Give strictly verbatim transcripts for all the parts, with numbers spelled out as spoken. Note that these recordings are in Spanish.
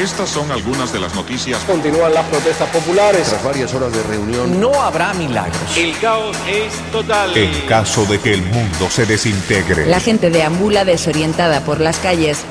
Estas son algunas de las noticias. Continúan las protestas populares. Tras varias horas de reunión, no habrá milagros. El caos es total. En caso de que el mundo se desintegre. La gente deambula desorientada por las calles.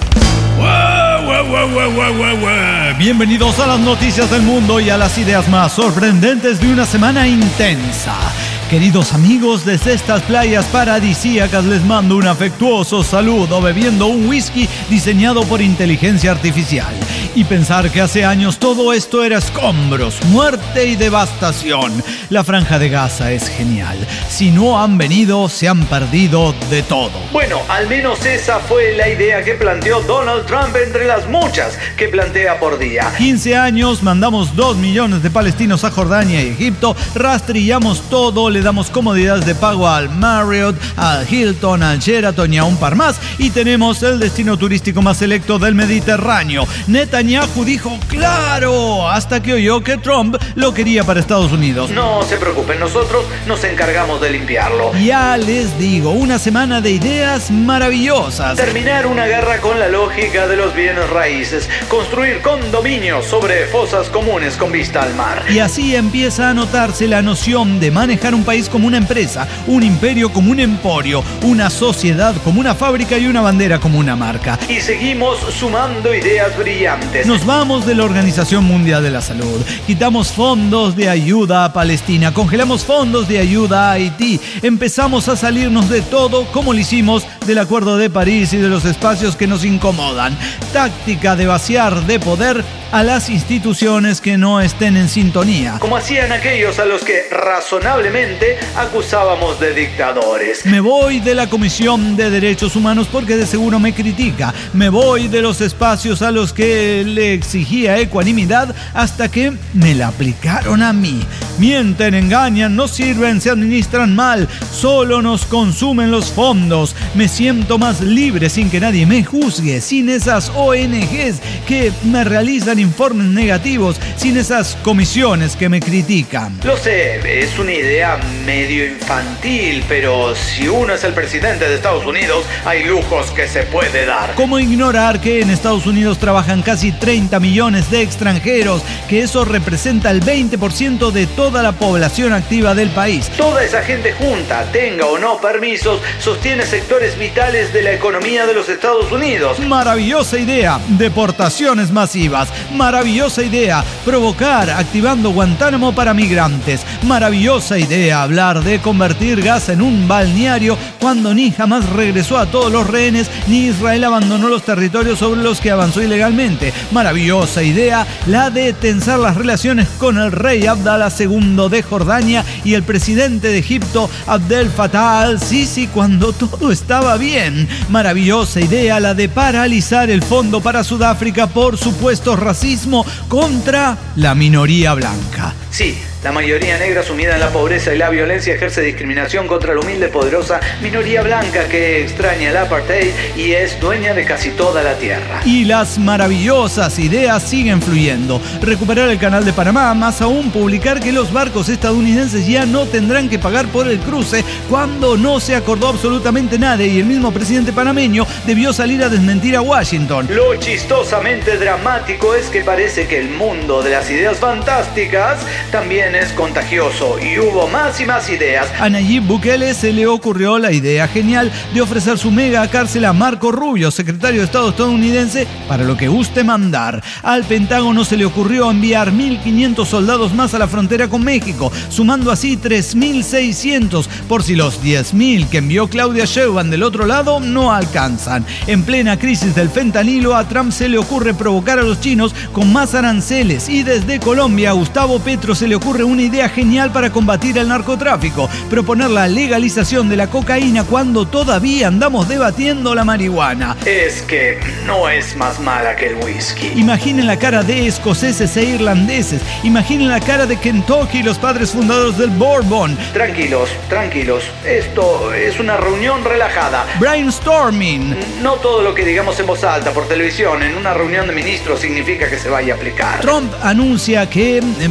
¡Guau, guau, guau, guau, guau, guau, guau! Bienvenidos a las noticias del mundo y a las ideas más sorprendentes de una semana intensa. Queridos amigos, desde estas playas paradisíacas les mando un afectuoso saludo bebiendo un whisky diseñado por inteligencia artificial. Y pensar que hace años todo esto era escombros, muerte y devastación. La Franja de Gaza es genial. Si no han venido, se han perdido de todo. Bueno, al menos esa fue la idea que planteó Donald Trump entre las muchas que plantea por día. quince años, mandamos dos millones de palestinos a Jordania y Egipto, rastrillamos todo, le damos comodidades de pago al Marriott, al Hilton, al Sheraton y a un par más, y tenemos el destino turístico más selecto del Mediterráneo. Netanyahu dijo claro, hasta que oyó que Trump lo quería para Estados Unidos. No se preocupen, nosotros nos encargamos de limpiarlo. Ya les digo, una semana de ideas maravillosas. Terminar una guerra con la lógica de los bienes raíces, construir condominios sobre fosas comunes con vista al mar. Y así empieza a notarse la noción de manejar un país como una empresa, un imperio como un emporio, una sociedad como una fábrica y una bandera como una marca. Y seguimos sumando ideas brillantes. Nos vamos de la Organización Mundial de la Salud, quitamos fondos de ayuda a Palestina, congelamos fondos de ayuda a Haití, empezamos a salirnos de todo como lo hicimos del Acuerdo de París y de los espacios que nos incomodan. Táctica de vaciar de poder a las instituciones que no estén en sintonía. Como hacían aquellos a los que razonablemente acusábamos de dictadores. Me voy de la Comisión de Derechos Humanos porque de seguro me critica. Me voy de los espacios a los que le exigía ecuanimidad hasta que me la aplicaron a mí. Mienten, engañan, no sirven, se administran mal, solo nos consumen los fondos. Me siento más libre sin que nadie me juzgue, sin esas O N Ges que me realizan informes negativos, sin esas comisiones que me critican. Lo sé, es una idea medio infantil, pero si uno es el presidente de Estados Unidos, hay lujos que se puede dar. ¿Cómo ignorar que en Estados Unidos trabajan casi treinta millones de extranjeros, que eso representa el veinte por ciento de toda la población activa del país? Toda esa gente junta, tenga o no permisos, sostiene sectores vitales de la economía de los Estados Unidos. Maravillosa idea, deportaciones masivas. Maravillosa idea, provocar activando Guantánamo para migrantes. Maravillosa idea, hablar de convertir Gaza en un balneario cuando ni jamás regresó a todos los rehenes ni Israel abandonó los territorios sobre los que avanzó ilegalmente. Maravillosa idea, la de tensar las relaciones con el rey Abdalá segundo de Jordania y el presidente de Egipto Abdel Fattah al-Sisi cuando todo estaba bien. Maravillosa idea, la de paralizar el fondo para Sudáfrica por supuestos racismo contra la minoría blanca. Sí, la mayoría negra sumida en la pobreza y la violencia ejerce discriminación contra la humilde, poderosa minoría blanca que extraña el apartheid y es dueña de casi toda la tierra. Y las maravillosas ideas siguen fluyendo. Recuperar el canal de Panamá, más aún publicar que los barcos estadounidenses ya no tendrán que pagar por el cruce cuando no se acordó absolutamente nada y el mismo presidente panameño debió salir a desmentir a Washington. Lo chistosamente dramático es que parece que el mundo de las ideas fantásticas también es contagioso y hubo más y más ideas. A Nayib Bukele se le ocurrió la idea genial de ofrecer su mega cárcel a Marco Rubio, secretario de Estado estadounidense, para lo que guste mandar. Al Pentágono se le ocurrió enviar mil quinientos soldados más a la frontera con México, sumando así tres mil seiscientos, por si los diez mil que envió Claudia Sheinbaum del otro lado no alcanzan. En plena crisis del fentanilo, a Trump se le ocurre provocar a los chinos con más aranceles y desde Colombia a Gustavo Petro se le ocurre una idea genial para combatir el narcotráfico, proponer la legalización de la cocaína cuando todavía andamos debatiendo la marihuana. Es que no es más mala que el whisky. Imaginen la cara de escoceses e irlandeses, imaginen la cara de Kentucky y los padres fundadores del Bourbon. Tranquilos, tranquilos, esto es una reunión relajada. Brainstorming. No todo lo que digamos en voz alta por televisión en una reunión de ministros significa que se vaya a aplicar. Trump anuncia que pondrá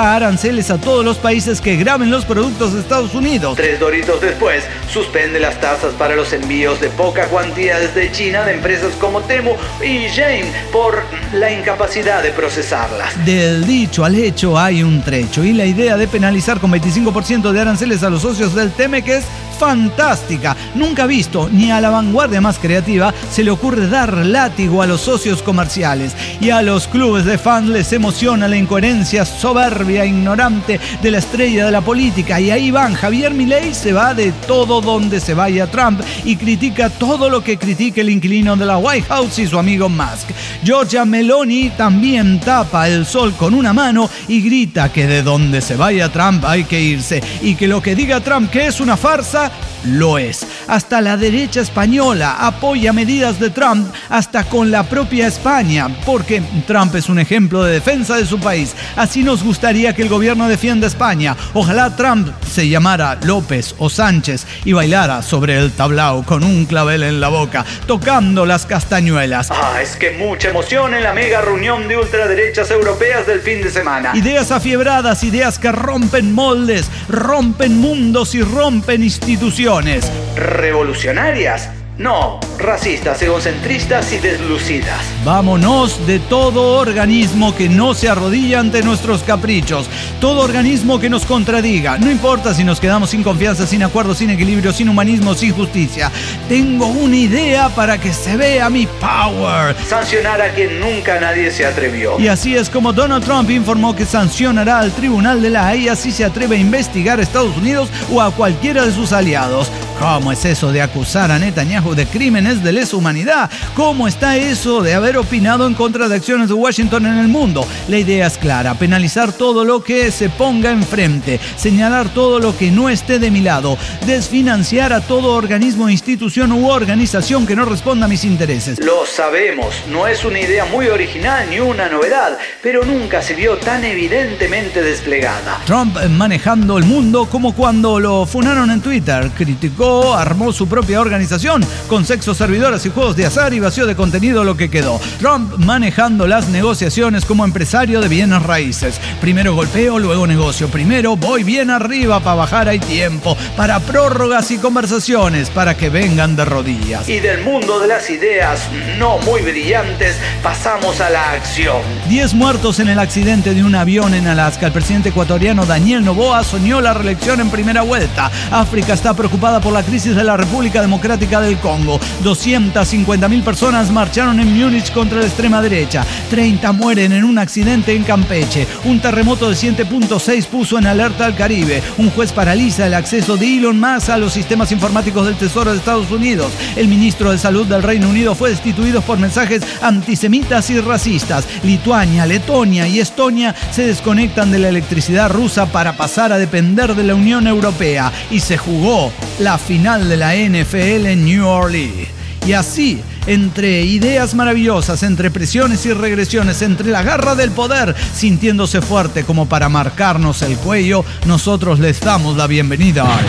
aplicará aranceles a todos los países que graben los productos de Estados Unidos. Tres doritos después, suspende las tasas para los envíos de poca cuantía desde China de empresas como Temu y Shein por la incapacidad de procesarlas. Del dicho al hecho hay un trecho, y la idea de penalizar con veinticinco por ciento de aranceles a los socios del Temec es fantástica. Nunca visto, ni a la vanguardia más creativa se le ocurre dar látigo a los socios comerciales, y a los clubes de fans les emociona la incoherencia soberbia e ignorante de la estrella de la política, y ahí van. Javier Milei se va de todo donde se vaya Trump y critica todo lo que critique el inquilino de la White House y su amigo Musk. Giorgia Meloni también tapa el sol con una mano y grita que de donde se vaya Trump hay que irse, y que lo que diga Trump que es una farsa, lo es. Hasta la derecha española apoya medidas de Trump, hasta con la propia España, porque Trump es un ejemplo de defensa de su país. Así nos gustaría que el gobierno defienda a España. Ojalá Trump se llamara López o Sánchez y bailara sobre el tablao con un clavel en la boca, tocando las castañuelas. Ah, es que mucha emoción en la mega reunión de ultraderechas europeas del fin de semana. Ideas afiebradas, ideas que rompen moldes, rompen mundos y rompen instituciones. ¿Revolucionarias? No, racistas, egocentristas y deslucidas. Vámonos de todo organismo que no se arrodilla ante nuestros caprichos, todo organismo que nos contradiga. No importa si nos quedamos sin confianza, sin acuerdo, sin equilibrio, sin humanismo, sin justicia. Tengo una idea para que se vea mi power. Sancionar a quien nunca nadie se atrevió. Y así es como Donald Trump informó que sancionará al Tribunal de la Haya si se atreve a investigar a Estados Unidos o a cualquiera de sus aliados. ¿Cómo es eso de acusar a Netanyahu de crímenes de lesa humanidad? ¿Cómo está eso de haber opinado en contra de acciones de Washington en el mundo? La idea es clara: penalizar todo lo que se ponga enfrente, señalar todo lo que no esté de mi lado, desfinanciar a todo organismo, institución u organización que no responda a mis intereses. Lo sabemos, no es una idea muy original ni una novedad, pero nunca se vio tan evidentemente desplegada. Trump manejando el mundo como cuando lo funaron en Twitter. Criticó, armó su propia organización con sexo servidoras y juegos de azar y vació de contenido lo que quedó. Trump manejando las negociaciones como empresario de bienes raíces. Primero golpeo, luego negocio. Primero voy bien arriba, para bajar hay tiempo. Para prórrogas y conversaciones, para que vengan de rodillas. Y del mundo de las ideas no muy brillantes pasamos a la acción. Diez muertos en el accidente de un avión en Alaska. El presidente ecuatoriano Daniel Noboa soñó la reelección en primera vuelta. África está preocupada por la crisis de la República Democrática del Congo. doscientas cincuenta mil personas marcharon en Múnich contra la extrema derecha. treinta mueren en un accidente en Campeche. Un terremoto de siete punto seis puso en alerta al Caribe. Un juez paraliza el acceso de Elon Musk a los sistemas informáticos del Tesoro de Estados Unidos. El ministro de Salud del Reino Unido fue destituido por mensajes antisemitas y racistas. Lituania, Letonia y Estonia se desconectan de la electricidad rusa para pasar a depender de la Unión Europea. Y se jugó la final de la N F L en New Orleans. Y así, entre ideas maravillosas, entre presiones y regresiones, entre la garra del poder, sintiéndose fuerte como para marcarnos el cuello, nosotros les damos la bienvenida al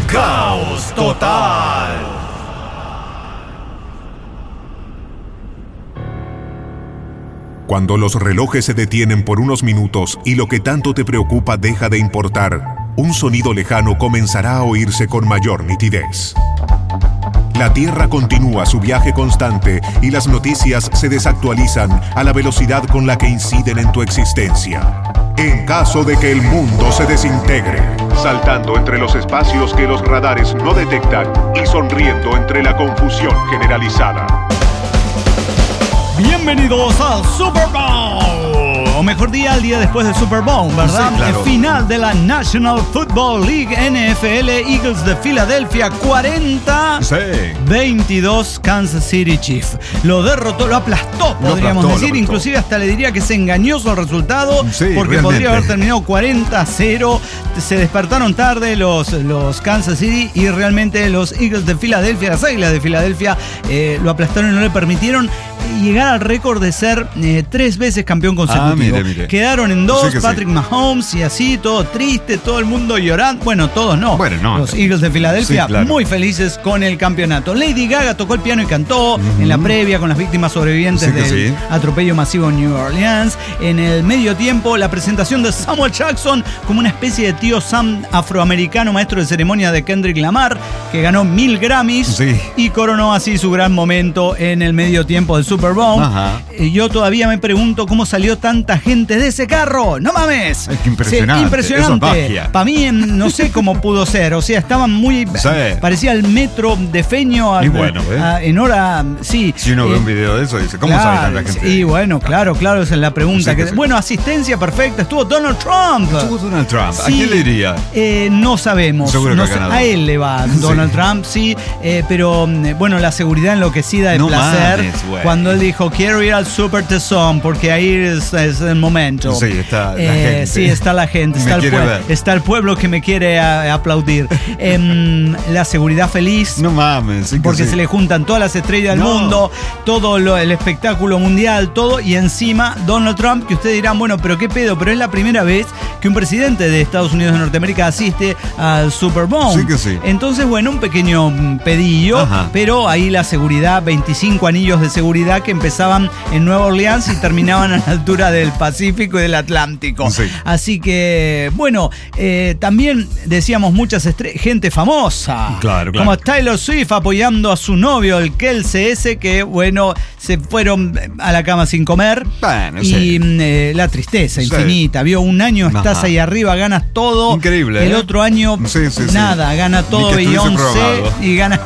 Caos Total. Cuando los relojes se detienen por unos minutos y lo que tanto te preocupa deja de importar, un sonido lejano comenzará a oírse con mayor nitidez. La Tierra continúa su viaje constante y las noticias se desactualizan a la velocidad con la que inciden en tu existencia. En caso de que el mundo se desintegre, saltando entre los espacios que los radares no detectan y sonriendo entre la confusión generalizada. Bienvenidos al Super Bowl, o mejor día, al día después del Super Bowl, ¿verdad? Sí, claro. El final de la National Football League, N F L, Eagles de Filadelfia, cuarenta, sí. veintidós Kansas City Chiefs. Lo derrotó, lo aplastó, podríamos aplastó, decir, inclusive hasta le diría que es engañoso el resultado, sí, porque realmente podría haber terminado cuarenta a cero. Se despertaron tarde los, los Kansas City y realmente los Eagles de Filadelfia, las Águilas de Filadelfia, eh, lo aplastaron y no le permitieron llegar al récord de ser eh, tres veces campeón consecutivo. Ah, mire, mire. Quedaron en dos, Sí Patrick sí. Mahomes y así, todo triste, todo el mundo llorando. Bueno, todos no. Bueno, no. Los Eagles de Filadelfia Sí, claro. muy felices con el campeonato. Lady Gaga tocó el piano y cantó uh-huh. en la previa con las víctimas sobrevivientes Sí que del sí. atropello masivo en New Orleans. En el medio tiempo, la presentación de Samuel Jackson como una especie de tío Sam afroamericano, maestro de ceremonia de Kendrick Lamar, que ganó mil Grammys Sí. y coronó así su gran momento en el medio tiempo del Super Bowl. Ajá. Eh, Yo todavía me pregunto cómo salió tanta gente de ese carro. ¡No mames! Es que impresionante. Sí, impresionante. Eso es magia. Para mí, no sé cómo pudo ser. O sea, estaban muy... Sí. Parecía el metro de Feño a- Y bueno, ¿eh? a- en hora... Sí. Si uno Eh, ve un video de eso, dice, ¿cómo claro, sabe tanta gente? Y bueno, claro, claro, esa es la pregunta. Sí, que, que sí. bueno, asistencia perfecta. Estuvo Donald Trump. Estuvo Donald Trump. ¿A Sí, quién le iría? eh, no sabemos. Seguro que No al sé, ganador. a él le va Donald Sí. Trump, sí. eh, pero mm, bueno, la seguridad enloquecida de No placer mames, güey. cuando él dijo quiero ir al Super Tesón porque ahí es, es el momento. Sí, está la Eh, gente. Sí, está la gente. Me Está el, quiere pue- ver. está el pueblo que me quiere a- aplaudir. Em, la seguridad feliz. No mames. Sí que Porque sí. se le juntan todas las estrellas del No. mundo, todo lo- el espectáculo mundial, todo, y encima Donald Trump, que ustedes dirán, bueno, pero qué pedo, pero es la primera vez que un presidente de Estados Unidos de Norteamérica asiste al Super Bowl. Sí que sí. Entonces, bueno, un pequeño mm, pedillo, Ajá. pero ahí la seguridad, veinticinco anillos de seguridad que empezaban en Nueva Orleans y terminaban a la altura del Pacífico y del Atlántico. Sí. Así que, bueno, eh, también decíamos muchas estre- gente famosa. Claro, claro. Como Taylor Swift apoyando a su novio, el Kelsey ese, que bueno, se fueron a la cama sin comer. Bueno, y sí. mm, eh, la tristeza Sí. infinita. Vio un año estás Ajá. ahí arriba, ganas todo. Increíble, El ¿eh? otro año Sí, sí, sí. nada, gana todo Ni que estuviese Beyoncé programado. y gana.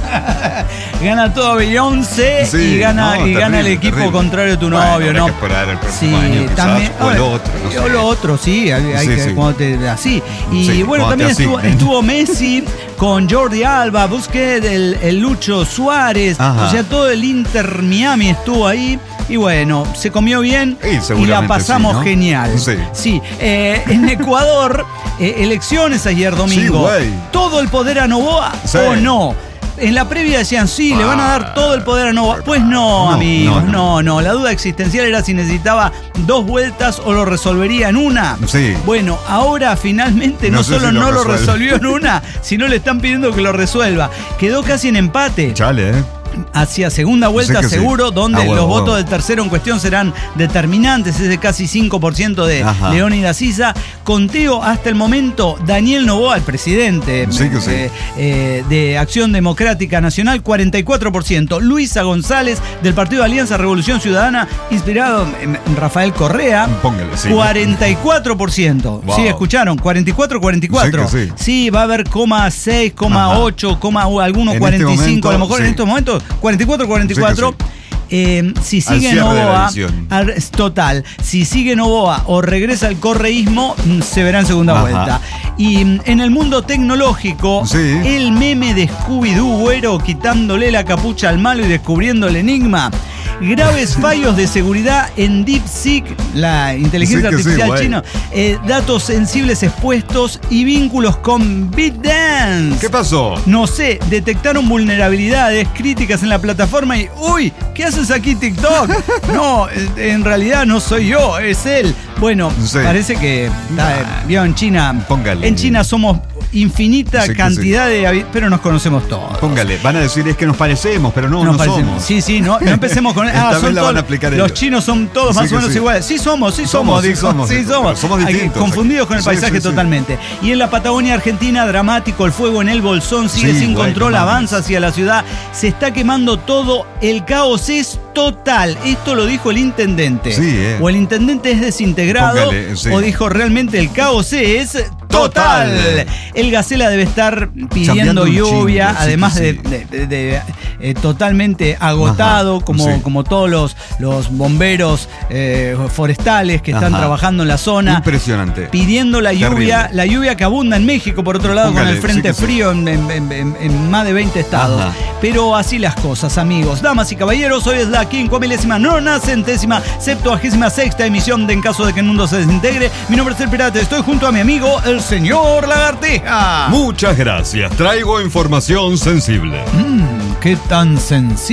Gana todo Beyoncé Sí, y gana, no, y gana el terrible, equipo terrible. contrario de tu Bueno, novio, habrá ¿no? que esperar el próximo Sí, año, quizás, también. o el ahora, otro, no sé. O lo otro, sí, hay, hay Sí, que sí. cuando te así. Y Sí, bueno, cuando también te estuvo, asignen. estuvo Messi con Jordi Alba, Busquets, el, el Lucho Suárez, Ajá. o sea, todo el Inter Miami estuvo ahí. Y bueno, se comió bien Sí, y la seguramente pasamos sí, ¿no? genial. Sí. Sí, eh, en Ecuador, eh, elecciones ayer domingo. Sí, güey. ¿Todo el poder a Noboa Sí. o no? En la previa decían, sí, le van a dar todo el poder a Noboa. Pues no, No, amigos, no, no, no. no. La duda existencial era si necesitaba dos vueltas o lo resolvería en una. Sí. Bueno, ahora finalmente no, No sé solo si lo no lo resuelve. resolvió en una, sino le están pidiendo que lo resuelva. Quedó casi en empate. Chale, ¿eh? Hacia segunda vuelta Sí que sí. seguro, donde Ah, huevo, los huevo. votos del tercero en cuestión serán determinantes, ese casi cinco por ciento de Ajá. Leónidas Sisa. Conteo hasta el momento, Daniel Noboa, el presidente Sí que sí. eh, eh, de Acción Democrática Nacional, cuarenta y cuatro por ciento. Luisa González, del Partido Alianza Revolución Ciudadana, inspirado en en Rafael Correa, Póngale, sí. cuarenta y cuatro por ciento. Wow. Sí, escucharon, cuarenta y cuatro, cuarenta y cuatro. Sí que sí. Sí, va a haber coma seis, coma Ajá. ocho, coma algunos En cuarenta y cinco, este momento, a lo mejor en sí. estos momentos, cuarenta y cuatro, cuarenta y cuatro. Sí Eh, si Al sigue cierre de la Noboa, edición. al- es total, si sigue Noboa o regresa al correísmo, mm, se verá en segunda Ajá. vuelta. Y mm, en el mundo tecnológico, Sí. el meme de Scooby-Doo, güero, quitándole la capucha al malo y descubriendo el enigma. Graves fallos de seguridad en DeepSeek, la inteligencia Sí que sí, artificial güey. china. Eh, datos sensibles expuestos y vínculos con BitDance. ¿Qué pasó? No sé, detectaron vulnerabilidades críticas en la plataforma y ¡uy! ¿Qué haces aquí, TikTok? No, eh, en realidad no soy yo, es él. Bueno, Sí. parece que está, eh, vio en China. Póngale. En China somos infinita Sí que cantidad de habi- pero nos conocemos todos. Póngale, van a decir es que nos parecemos, pero no, Nos no parecen- somos. Sí, sí, no, no empecemos con Esta ah, vez son la todos- van a aplicar los ellos. chinos son todos Sí más o que menos sí. iguales. Sí somos, sí Somos, somos, sí dijo. somos, Sí sí, somos. somos Hay- distintos. Confundidos con el Sí, paisaje sí, sí. totalmente. Y en la Patagonia Argentina, dramático, el fuego en el Bolsón sigue Sí, sin güey, control, no mames. avanza hacia la ciudad, se está quemando todo, el caos es total. Esto lo dijo el intendente. Sí, eh. O el intendente es desintegrado, Póngale, sí. o dijo realmente el caos es total. Total. El Gacela debe estar pidiendo Chambeando un lluvia, chingo, sí además que de, sí. de- de- de, eh, totalmente agotado, Ajá, como, sí. como todos los, los bomberos eh, forestales que están Ajá. trabajando en la zona. Impresionante. Pidiendo la Terrible. lluvia, la lluvia que abunda en México, por otro lado, Póngale, con el frente sí que sí. frío en, en- en- en- en más de veinte estados. Ajá. Pero así las cosas, amigos. Damas y caballeros, hoy es la quincuamilésima nona centésima septuagésima sexta emisión de En Caso de que el Mundo se desintegre. Mi nombre es El Pirata, estoy junto a mi amigo, el señor Lagartija. Muchas gracias. Traigo información sensible. Mm, qué tan sensible.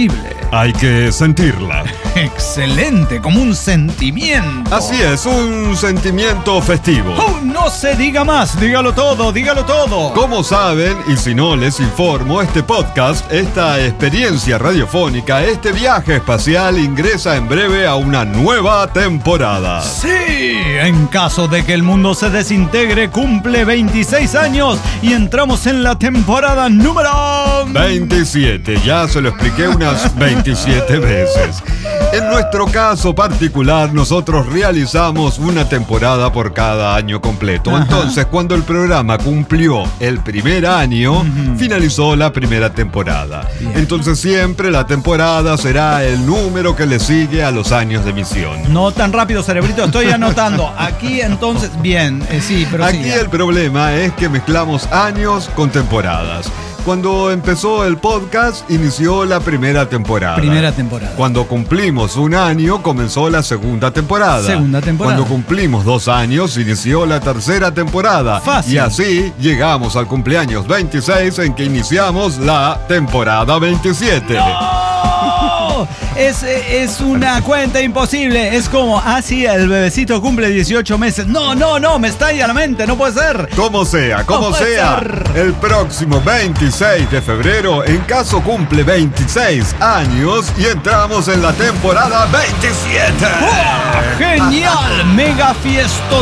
hay que sentirla. Excelente, como un sentimiento. Así es, un sentimiento festivo. Oh, no se diga más, dígalo todo, dígalo todo. Como saben, y si no les informo, este podcast, esta experiencia radiofónica, este viaje espacial ingresa en breve a una nueva temporada. Sí, en caso de que el mundo se desintegre, cumple veintiséis años y entramos en la temporada número veintisiete, ya se lo expliqué unas veintisiete veces. En nuestro caso particular, nosotros realizamos una temporada por cada año completo. Ajá. Entonces, cuando el programa cumplió el primer año, uh-huh. finalizó la primera temporada. Bien. Entonces, siempre la temporada será el número que le sigue a los años de emisión. No tan rápido, cerebrito, estoy anotando. Aquí, entonces, bien, eh, sí, pero Aquí siga. El problema es que mezclamos años con temporadas. Cuando empezó el podcast, inició la primera temporada. Primera temporada. Cuando cumplimos un año, comenzó la segunda temporada. Segunda temporada. Cuando cumplimos dos años, inició la tercera temporada. Fácil. Y así llegamos al cumpleaños veintiséis, en que iniciamos la temporada veintisiete. ¡No! Es, es una cuenta imposible. Es como, ah, sí, el bebecito cumple dieciocho meses. No, no, no, me está ahí a la mente, no puede ser. Como sea, como no sea. El próximo veintiséis de febrero, en caso cumple veintiséis años y entramos en la temporada veintisiete. ¡Oh, genial! Mega fiesto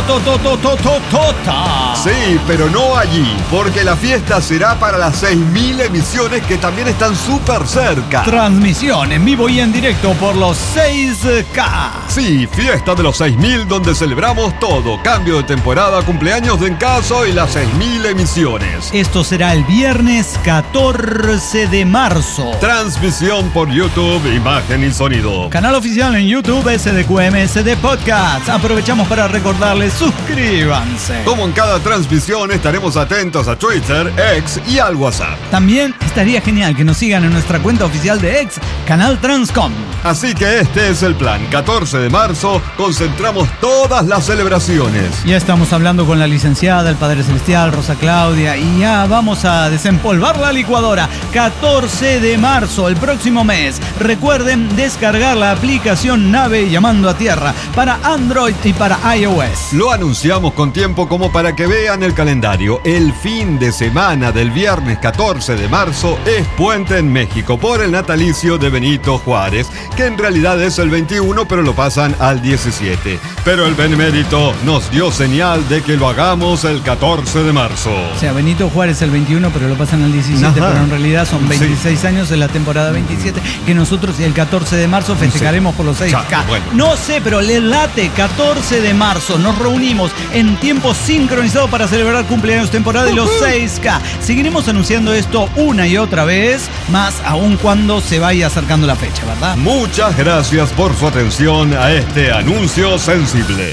tototototota. Sí, pero no allí, porque la fiesta será para las seis mil emisiones que también están súper cerca. Transmisión en vivo y en directo por los seis K. Sí, fiesta de los seis mil, donde celebramos todo. Cambio de temporada, cumpleaños de Encaso y las seis mil emisiones. Esto será el viernes catorce de marzo. Transmisión por YouTube, imagen y sonido. Canal oficial en YouTube S D Q M S D Podcast. Aprovechamos para recordarles, suscríbanse. Como en cada transmisión, estaremos atentos a Twitter, X y al WhatsApp. También estaría genial que nos sigan en nuestra cuenta oficial de X, Canal Transcom. Así que este es el plan. catorce de marzo, concentramos todas las celebraciones. Ya estamos hablando con la licenciada, el Padre Celestial, Rosa Claudia, y ya vamos a desempolvar la licuadora. catorce de marzo, el próximo mes. Recuerden descargar la aplicación Nave Llamando a Tierra para Android y para iOS. Lo anunciamos con tiempo como para que vean el calendario. El fin de semana del viernes catorce de marzo es puente en México por el natalicio de Benito Juárez, que en realidad es el veintiuno, pero lo pasan al diecisiete. Pero el Benemérito nos dio señal de que lo hagamos el catorce de marzo. O sea, Benito Juárez el veintiuno, pero lo pasan al diecisiete, Ajá. pero en realidad son veintiséis sí. años en la temporada veintisiete, que nosotros el catorce de marzo festejaremos sí. por los seis K. Bueno. No sé, pero le late, catorce de marzo, nos reunimos en tiempo sincronizado para celebrar cumpleaños temporada de los seis K. Seguiremos anunciando esto una y otra vez, más aún cuando se vaya acercando la fecha, ¿verdad? Muchas gracias por su atención a este anuncio sensible.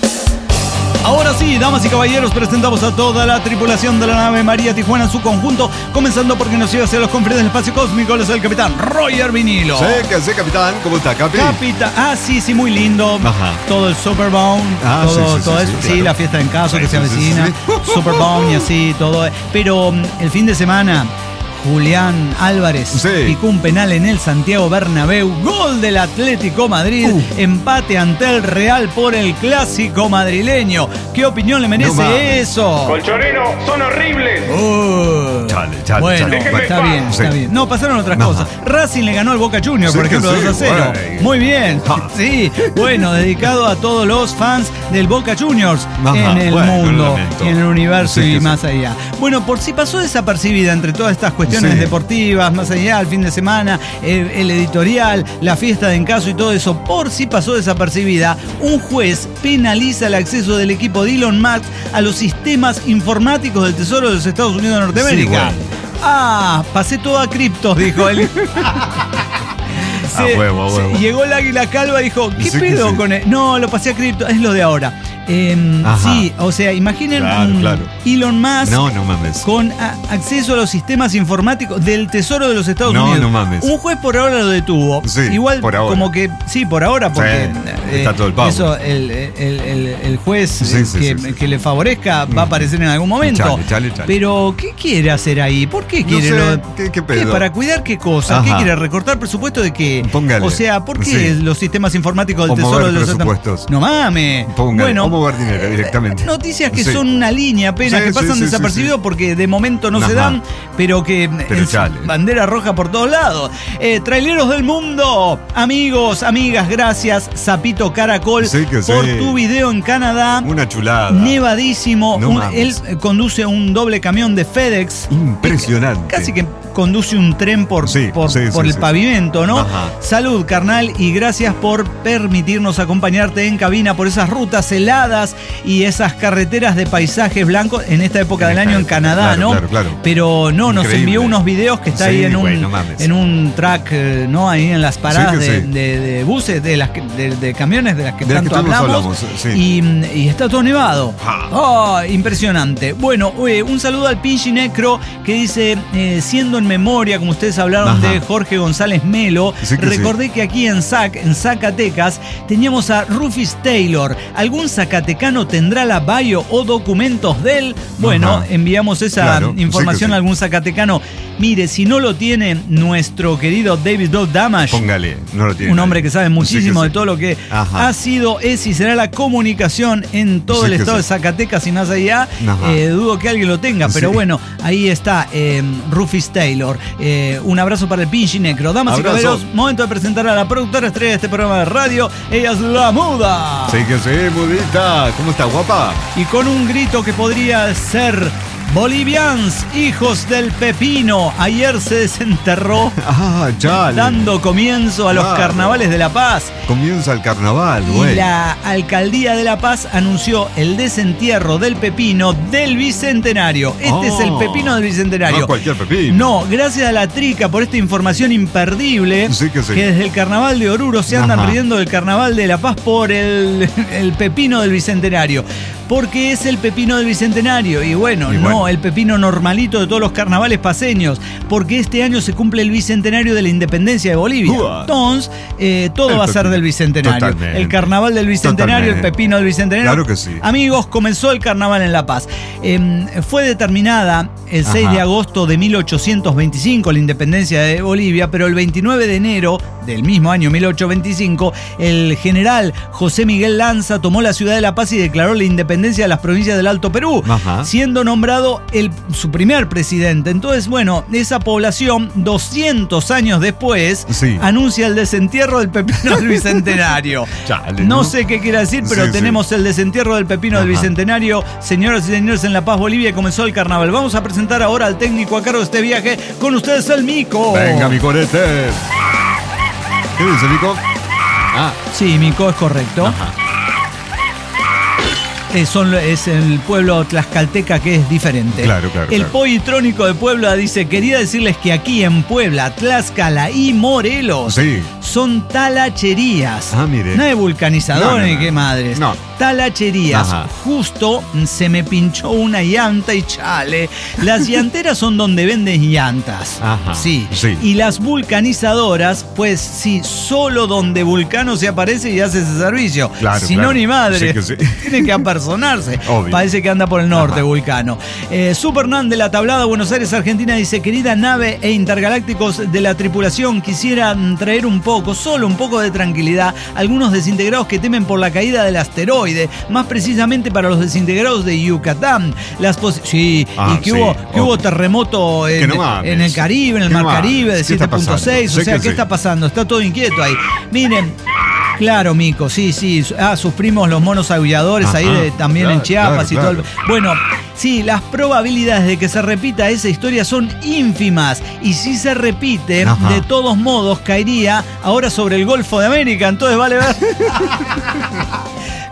Ahora sí, damas y caballeros, presentamos a toda la tripulación de la nave María Tijuana en su conjunto, comenzando porque nos lleva hacia los confines del espacio cósmico. Es el capitán Roger Vinilo. Sí, que sí, capitán. ¿Cómo está, capi? Capitán. Ah, sí, sí, muy lindo. Ajá. Todo el Superbowl, ah, todo, sí, sí, todo sí, eso. sí, Sí, claro. la fiesta en caso sí, que se sí, avecina. sí, sí. Superbowl y así, todo. Pero um, el fin de semana, Julián Álvarez sí. picó un penal en el Santiago Bernabéu, gol del Atlético Madrid, uh. empate ante el Real por el clásico madrileño. ¿Qué opinión le merece no eso? Colchonero, son horribles. Uh. Chale, chale, bueno, chale. está bien, está sí. bien. No, pasaron otras Ajá. cosas. Racing le ganó al Boca Juniors, sí, por ejemplo, sí, dos a cero. güey. Muy bien, Ja. sí. Bueno, dedicado a todos los fans del Boca Juniors Ajá. en el Bueno, mundo, lamento. en el universo Sí, y sí. más allá. Bueno, por si pasó desapercibida entre todas estas cuestiones Sí. deportivas, más allá, el fin de semana, eh, el editorial, la fiesta de Encaso y todo eso, por si pasó desapercibida, un juez penaliza el acceso del equipo de Elon Musk a los sistemas informáticos del Tesoro de los Estados Unidos de Norteamérica. Sí, bueno. Ah, pasé todo a criptos, dijo él. Se, a huevo, a huevo. se- llegó el águila calva y dijo, ¿qué Sí, pedo sí. con él? No, lo pasé a cripto, es lo de ahora. Eh, sí, o sea, imaginen Claro, un claro. Elon Musk No, no mames. con a- acceso a los sistemas informáticos del Tesoro de los Estados No, Unidos. no mames. Un juez por ahora lo detuvo. Sí, Igual por ahora. como que, sí, por ahora, porque Sí, está todo el pavo. eso, el, el- el- el juez Sí, eh, sí, que, sí, sí. que le favorezca va a Mm. aparecer en algún momento. Chale, chale, chale. Pero, ¿qué quiere hacer ahí? ¿Por qué No quiere sé, lo- ¿qué- qué pedo? ¿Para cuidar qué cosa? ¿Qué Ajá. quiere? ¿Recortar presupuesto de qué? Póngale. O sea, ¿por qué Sí. los sistemas informáticos del O Tesoro mover de los Estados presupuestos. No mames. Póngale, Bueno, o mover dinero directamente. noticias que Sí. son una línea apenas, Sí, que sí, pasan sí, sí, desapercibidos sí. porque de momento no se Ajá. dan, pero que Pero es chale. bandera roja por todos lados. Eh, traileros del mundo, amigos, amigas, gracias, Zapito Caracol, Sí que sí. por tu video en Canadá. Una chulada. Nevadísimo. No Un- mames. él eh, conduce un doble camión de FedEx. Impresionante. Casi que conduce un tren por, Sí, por, sí, por sí, el sí. pavimento, ¿no? Ajá. Salud, carnal, y gracias por permitirnos acompañarte en cabina por esas rutas heladas y esas carreteras de paisajes blancos en esta época En del esta año en época, Canadá, claro, ¿no? claro, claro. Pero no, nos Increíble. envió unos videos que está Sí, ahí en un, güey, no mames. en un track, eh, ¿no? Ahí en las paradas Sí que de, sí. de- de buses, de las que- de, de camiones de las que De las que tanto todos hablamos. hablamos, sí. Y, y está todo nevado. Ja. Oh, impresionante. Bueno, eh, un saludo al Pinchi Necro que dice, eh, siendo en memoria, como ustedes hablaron Ajá. de Jorge González Melo, Sí que recordé que aquí en Zac, en Zacatecas, teníamos a Rufus Taylor. ¿Algún zacatecano tendrá la bio o documentos de él? Bueno, Ajá. enviamos esa Claro, sí que información sí. a algún zacatecano. Mire, si no lo tiene nuestro querido David Dog Damage, Póngale, no lo tiene. un hombre nadie. que sabe Sí muchísimo que de sí. todo lo que Ajá. ha sido, es y será la comunicación en todo Sí el que estado sí. de Zacatecas y más allá. Ajá. Eh, dudo que alguien lo tenga, pero Sí. bueno, ahí está eh, Rufus Taylor. Eh, un abrazo para el Pinchi Necro. Damas Abrazo. y caballeros, momento de presentar a la productora estrella de este programa de radio. Ella es La Muda. Sí que sí, mudita. ¿Cómo está, guapa? Y con un grito que podría ser: Bolivians, hijos del pepino. Ayer se desenterró Ah, chale. dando comienzo a los Claro. carnavales de La Paz. Comienza el carnaval, Y güey. la alcaldía de La Paz anunció el desentierro del pepino del bicentenario. Este es el Oh. pepino del bicentenario. No cualquier pepino. No, gracias a la Trica por esta información imperdible. Sí que sí. desde el carnaval de Oruro se andan Ajá. riendo del carnaval de La Paz por el, el pepino del bicentenario. Porque es el pepino del bicentenario. Y bueno, Y no bueno. el pepino normalito de todos los carnavales paseños. Porque este año se cumple el bicentenario de la independencia de Bolivia. Uah. Entonces, eh, todo El va a ser pepino. del bicentenario. Totalmente. El carnaval del bicentenario, Totalmente. el pepino del bicentenario. Claro que sí. Amigos, comenzó el carnaval en La Paz. Eh, fue determinada el seis Ajá. de agosto de mil ochocientos veinticinco la independencia de Bolivia, pero el veintinueve de enero del mismo año mil ochocientos veinticinco, el general José Miguel Lanza tomó la ciudad de La Paz y declaró la independencia de las provincias del Alto Perú, Ajá. siendo nombrado el, su primer presidente. Entonces, bueno, esa población, doscientos años después, Sí. anuncia el desentierro del pepino del bicentenario. Chale, no, ¿no? sé qué quiere decir, pero Sí, sí. tenemos el desentierro del pepino del Ajá. bicentenario. Señoras y señores, en La Paz, Bolivia, comenzó el carnaval. Vamos a presentar ahora al técnico a cargo de este viaje. Con ustedes, el Mico. Venga, mi corete. ¿Qué dice, Mico? Ah, Sí, Mico, es correcto. ajá. Eh, son- es el pueblo tlaxcalteca que es diferente. Claro, claro, El claro. Poitrónico de Puebla dice: quería decirles que aquí en Puebla, Tlaxcala y Morelos Sí. son talacherías. Ah, mire. No hay vulcanizador No, no, ni no. qué madres. No. Talacherías. Ajá. Justo se me pinchó una llanta y chale. Las llanteras son donde venden llantas. Ajá, Sí. sí. Y las vulcanizadoras, pues sí, solo donde Vulcano se aparece y hace ese servicio. Claro, Si claro. no, ni madre. Sí que sí. Tiene que apersonarse. Obvio. Parece que anda por el norte, Ajá. Vulcano. Eh, Supernan de la Tablada, Buenos Aires, Argentina, dice: querida nave e intergalácticos de la tripulación, quisiera mm, traer un poco, solo un poco de tranquilidad a algunos desintegrados que temen por la caída del asteroide, más precisamente para los desintegrados de Yucatán. Las pos- sí, Ah, y que, sí, hubo, que obvio. hubo terremoto en, Que no mames. en el Caribe, en el Que Mar no mames. Caribe, de ¿Qué siete está punto seis. pasando? O Sé sea, que ¿qué sí. está pasando? Está todo inquieto ahí. Miren. Claro, Mico, sí, sí. Ah, sus primos los monos aulladores Ajá, ahí de- también claro, en Chiapas claro, y todo. el- claro. Bueno, sí, las probabilidades de que se repita esa historia son ínfimas. Y si se repite, Ajá. de todos modos caería ahora sobre el Golfo de América. Entonces vale ver.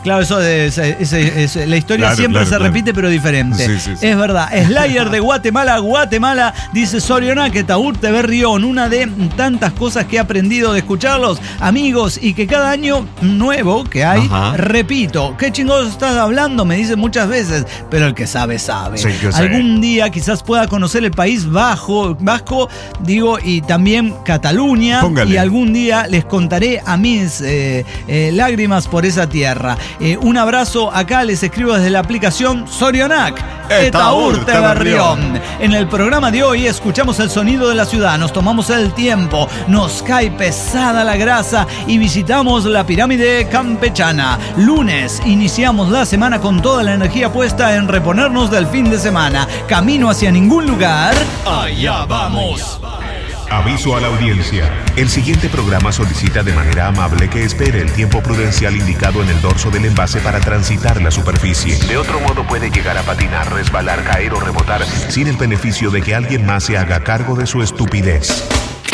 Claro, eso es, es, es- es- la historia Claro, siempre claro, se claro. repite, pero diferente. Sí, sí, sí. Es verdad. Slayer de Guatemala, Guatemala, dice Sorionaque, Taurte Berrión, una de tantas cosas que he aprendido de escucharlos, amigos, y que cada año nuevo que hay, Ajá. repito, ¿qué chingados estás hablando? Me dicen muchas veces, pero el que sabe, sabe. Sí, yo sé. Algún día quizás pueda conocer el País Bajo, Vasco, digo, y también Cataluña, Póngale. y algún día les contaré a mis eh, eh, lágrimas por esa tierra. Eh, un abrazo, acá les escribo desde la aplicación Sorionac, eta Urte Berrión. En el programa de hoy escuchamos el sonido de la ciudad, nos tomamos el tiempo, nos cae pesada la grasa y visitamos la pirámide campechana. Lunes iniciamos la semana con toda la energía puesta en reponernos del fin de semana. Camino hacia ningún lugar. Allá vamos. Aviso a la audiencia. El siguiente programa solicita de manera amable que espere el tiempo prudencial indicado en el dorso del envase para transitar la superficie. De otro modo puede llegar a patinar, resbalar, caer o rebotar sin el beneficio de que alguien más se haga cargo de su estupidez.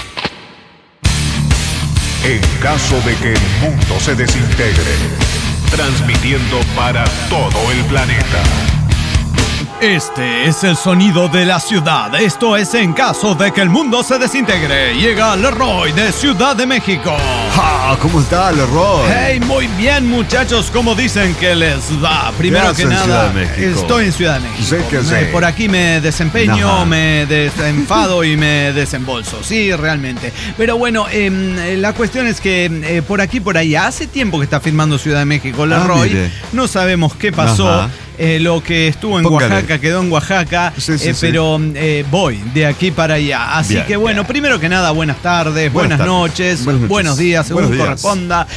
En caso de que el mundo se desintegre, transmitiendo para todo el planeta. Este es el sonido de la ciudad. Esto es en caso de que el mundo se desintegre. Llega Leroy de Ciudad de México. ¡Ja! ¿Cómo está, Leroy? Hey, muy bien, muchachos. ¿Cómo dicen que les va? Primero ¿Qué que hace en nada, Ciudad de México? estoy en Ciudad de México. Sé que Eh, sé. Por aquí me desempeño, Ajá. me desenfado y me desembolso. Sí, realmente. Pero bueno, eh, la cuestión es que eh, por aquí, por ahí, hace tiempo que está firmando Ciudad de México Leroy. mire. No sabemos qué pasó. Ajá. Eh, lo que estuvo en Póngale. Oaxaca quedó en Oaxaca, Sí, sí, eh, sí. pero eh, voy de aquí para allá. Así Bien, que bueno, bien. primero que nada, buenas tardes, Buenas buenas, tardes. noches, Buenas noches. buenos días, según Buenos días. corresponda.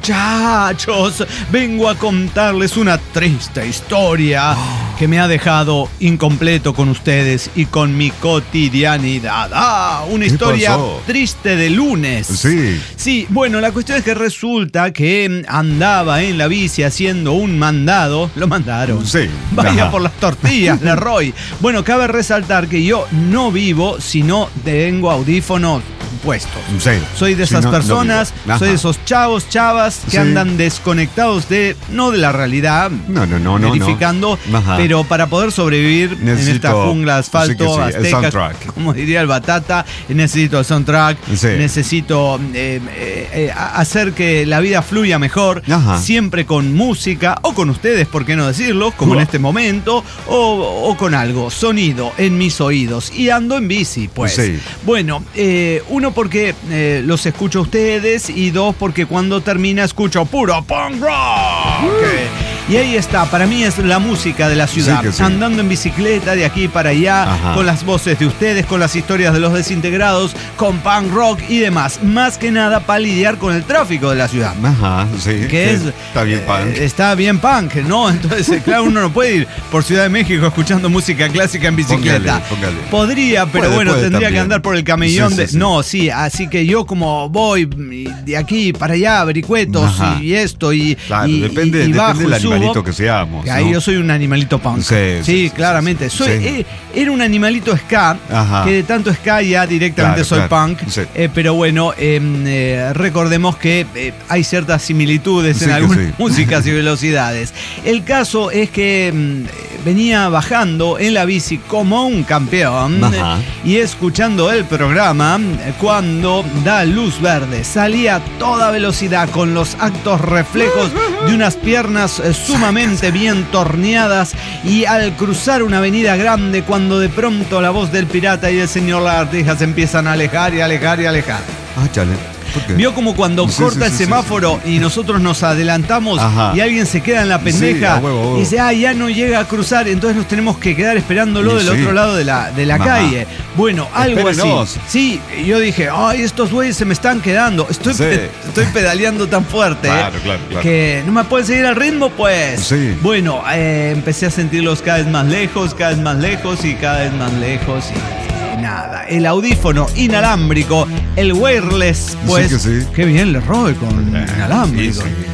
Muchachos, vengo a contarles una triste historia que me ha dejado incompleto con ustedes y con mi cotidianidad. Ah, una ¿Qué historia pasó? triste de lunes. Sí. Sí, bueno, la cuestión es que resulta que andaba en la bici haciendo un mandado. Lo mandaron. Sí. Vaya Ajá. por las tortillas, Leroy. Bueno, cabe resaltar que yo no vivo si no tengo audífonos puestos. Sí. Soy de Sí, esas no- no personas, vivo. Ajá. soy de esos chavos, chavas que Sí. andan desconectados de, no de la realidad, No, no, no, no, verificando, no. Ajá. pero para poder sobrevivir en Necesito- esta jungla de asfalto, sí que sí, el azteca, soundtrack. como diría el Batata, necesito el soundtrack, Sí. necesito eh, eh, eh, hacer que la vida fluya mejor, Ajá. siempre con música, o con ustedes, por qué no decirlo, como Uah. en este momento, o, o con algo, sonido en mis oídos, y ando en bici, pues. Sí. Bueno, eh, uno porque eh, los escucho a ustedes, y dos porque cuando termina escucho puro punk rock. Y ahí está, para mí es la música de la ciudad, Sí que sí. andando en bicicleta de aquí para allá, Ajá. con las voces de ustedes, con las historias de los desintegrados, con punk rock y demás. Más que nada para lidiar con el tráfico de la ciudad. Ajá, sí. Que es, Está bien, eh, punk. está bien punk, ¿no? Entonces, eh, claro, uno no puede ir por Ciudad de México escuchando música clásica en bicicleta. Póngale, póngale. Podría, pero Puede, bueno, puede tendría también. que andar por el camellón Sí, sí, de... sí. No, sí, así que yo como voy de aquí para allá, vericuetos Ajá. y esto y, Claro, y, depende, y- y depende bajo del y subo. animalito que seamos. Que ahí ¿no? yo soy un animalito punk. Sí, sí, sí, claramente. sí, Soy, sí. eh, era un animalito ska, Ajá. que de tanto ska ya directamente Claro, soy claro. punk. Sí. Eh, pero bueno, eh, eh, recordemos que eh, hay ciertas similitudes Sí en que algunas sí. músicas y velocidades. El caso es que mm, venía bajando en la bici como un campeón Ajá. y escuchando el programa eh, cuando da luz verde. Salía a toda velocidad con los actos reflejos de unas piernas eh, sumamente bien torneadas, y al cruzar una avenida grande, cuando de pronto la voz del pirata y el señor Lagartija se empiezan a alejar y alejar y alejar. Ah, chale. ¿Por qué? Vio como cuando Sí, corta sí, el sí, sí, semáforo y nosotros nos adelantamos. Ajá. Y alguien se queda en la pendeja Sí, a huevo, a huevo. y dice, ah, ya no llega a cruzar, entonces nos tenemos que quedar esperándolo Y del sí. otro lado de la, de la Ajá. calle. Bueno, algo Espérenos. así. Sí, y yo dije, ay, estos güeyes se me están quedando. Estoy, Sí. pe- estoy pedaleando tan fuerte Claro, claro, claro. que no me pueden seguir al ritmo, pues. Sí. Bueno, eh, empecé a sentirlos cada vez más lejos, cada vez más lejos y cada vez más lejos y... Nada, el audífono inalámbrico, el wireless, pues. que sí. Qué bien le robe con inalámbrico. Sí, sí.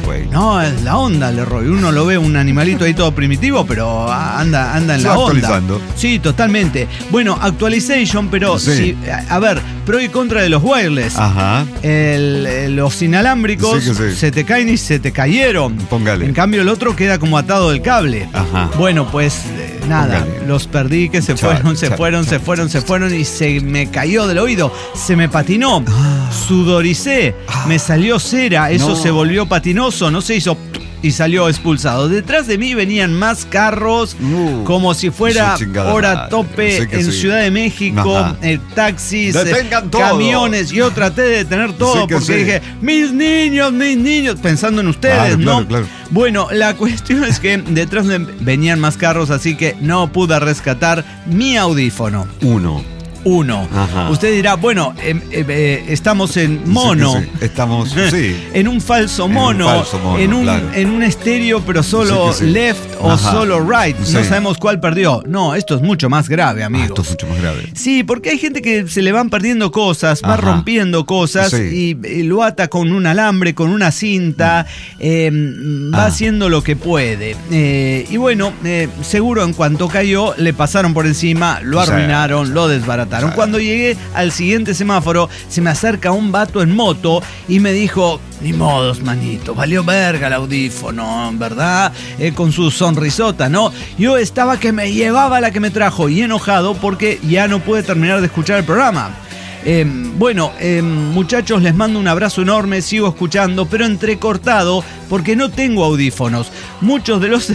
güey. No, es la onda, Leroy. Uno lo ve un animalito ahí todo primitivo, pero anda, anda en Se la va onda. actualizando. Sí, totalmente. Bueno, actualization, pero Sí. sí, a ver, pro y contra de los wireless. Ajá. El- el- los inalámbricos Sí que sí. se te caen y se te cayeron. Póngale. En cambio, el otro queda como atado del cable. Ajá. Bueno, pues eh, nada, Póngale. los perdí, que se Chao, fueron, se chao, fueron, chao, se fueron, chao, se fueron y se me cayó del oído, se me patinó, sudoricé, me salió cera, eso No. se volvió patinoso, no se hizo y salió expulsado. Detrás de mí venían más carros, Uh, como si fuera eso chingada hora madre, tope sé que en sí. Ciudad de México, Ajá. eh, taxis, eh, Detengan todo. camiones. Yo traté de detener todo Sí que porque sí. dije, mis niños, mis niños, pensando en ustedes, Claro, ¿no? claro, claro. Bueno, la cuestión es que detrás de venían más carros, así que no pude rescatar mi audífono. Uno. Uno. Ajá. Usted dirá, bueno, eh, eh, eh, estamos en mono. Sí que sí. Estamos, sí. En un falso En un mono, falso mono, en un, claro. en un estéreo, pero solo Sí que sí. left o Ajá. solo right. No Sí. sabemos cuál perdió. No, esto es mucho más grave, Ah, amigos. esto es mucho más grave. Sí, porque hay gente que se le van perdiendo cosas, va Ajá. rompiendo cosas Sí. y, y lo ata con un alambre, con una cinta, eh, va Ah. haciendo lo que puede. Eh, y bueno, eh, seguro en cuanto cayó, le pasaron por encima, lo Sí, arruinaron, sí. lo desbarataron. Sí. Cuando llegué al siguiente semáforo, se me acerca un vato en moto y me dijo, ni modos, manito, valió verga el audífono, ¿verdad? Eh, con su sonrisota, ¿no? Yo estaba que me llevaba la que me trajo y enojado porque ya no pude terminar de escuchar el programa. Eh, bueno, eh, muchachos, les mando un abrazo enorme, sigo escuchando, pero entrecortado porque no tengo audífonos. Muchos de los...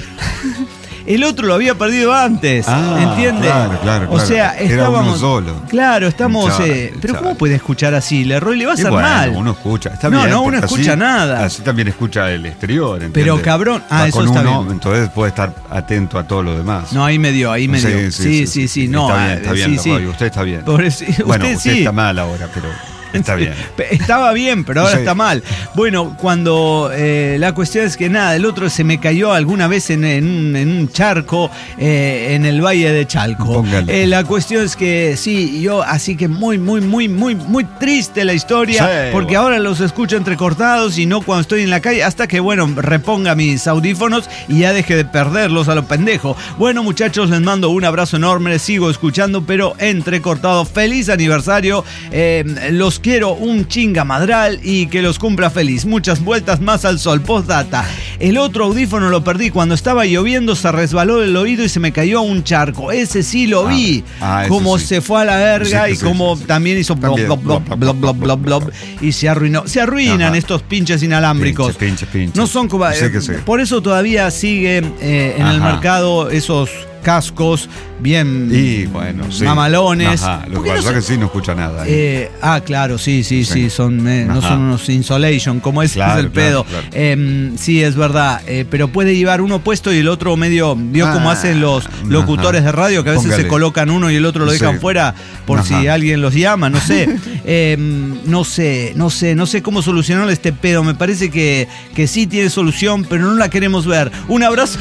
El otro lo había perdido antes, Ah, ¿entiende? claro, claro, O claro. sea, Era estábamos... uno solo. Claro, estamos... Chale, eh, pero chale. ¿cómo puede escuchar así? Leroy le va a Y hacer bueno, mal. uno escucha. Está No, bien, no, uno porque escucha así- nada. Así también escucha el exterior, ¿entiendes? Pero cabrón, ah, Va eso con está uno, bien. entonces puede estar atento a todo lo demás. No, ahí me dio, ahí me Sí, dio. sí, Sí, sí, sí, no. Está bien, ah, está bien, sí, sí. Leroy, usted está bien. Por eso- Bueno, usted usted sí. está mal ahora, pero está bien. Estaba bien, pero ahora Sí. está mal. Bueno, cuando eh, la cuestión es que nada, el otro se me cayó alguna vez en, en un, en un charco eh, en el Valle de Chalco. Póngale. Eh, la cuestión es que sí, yo así que muy, muy, muy, muy, muy triste la historia, Sí, porque bueno. ahora los escucho entrecortados y no cuando estoy en la calle, hasta que, bueno, reponga mis audífonos y ya deje de perderlos a lo pendejo. Bueno, muchachos, les mando un abrazo enorme, les sigo escuchando, pero entrecortado. Feliz aniversario, eh, los quiero un chinga madral y que los cumpla feliz. Muchas vueltas más al sol. Postdata. El otro audífono lo perdí cuando estaba lloviendo, se resbaló el oído y se me cayó a un charco. Ese sí lo Ah, vi. ah, ese Como sí. se fue a la verga Sí, y sí, como sí, sí. también hizo blob, También, blob, blob, blob, blob, blob, blob, blob, blob, y se arruinó. Se arruinan Ajá. estos pinches inalámbricos. Pinche, pinche, pinche. No son como... Sí que sí. Por eso todavía sigue eh, en el Ajá. mercado esos cascos bien Y bueno, sí. mamalones. Ajá, lo ¿Por que qué no pasa se- es que sí no escucha nada. ¿eh? eh, ah, claro, sí, sí, sí, Sí. son, eh, no Ajá. son unos insolation, como ese Claro, es el claro, pedo. claro. Eh, sí, es verdad, eh, pero puede llevar uno puesto y el otro medio, vio Ah, como hacen los locutores ajá. de radio, que a veces Póngale. se colocan uno y el otro lo dejan Sí. fuera por Ajá. si alguien los llama, no sé. Eh, no sé, no sé, no sé cómo solucionar este pedo. Me parece que, que sí tiene solución, pero no la queremos ver. Un abrazo.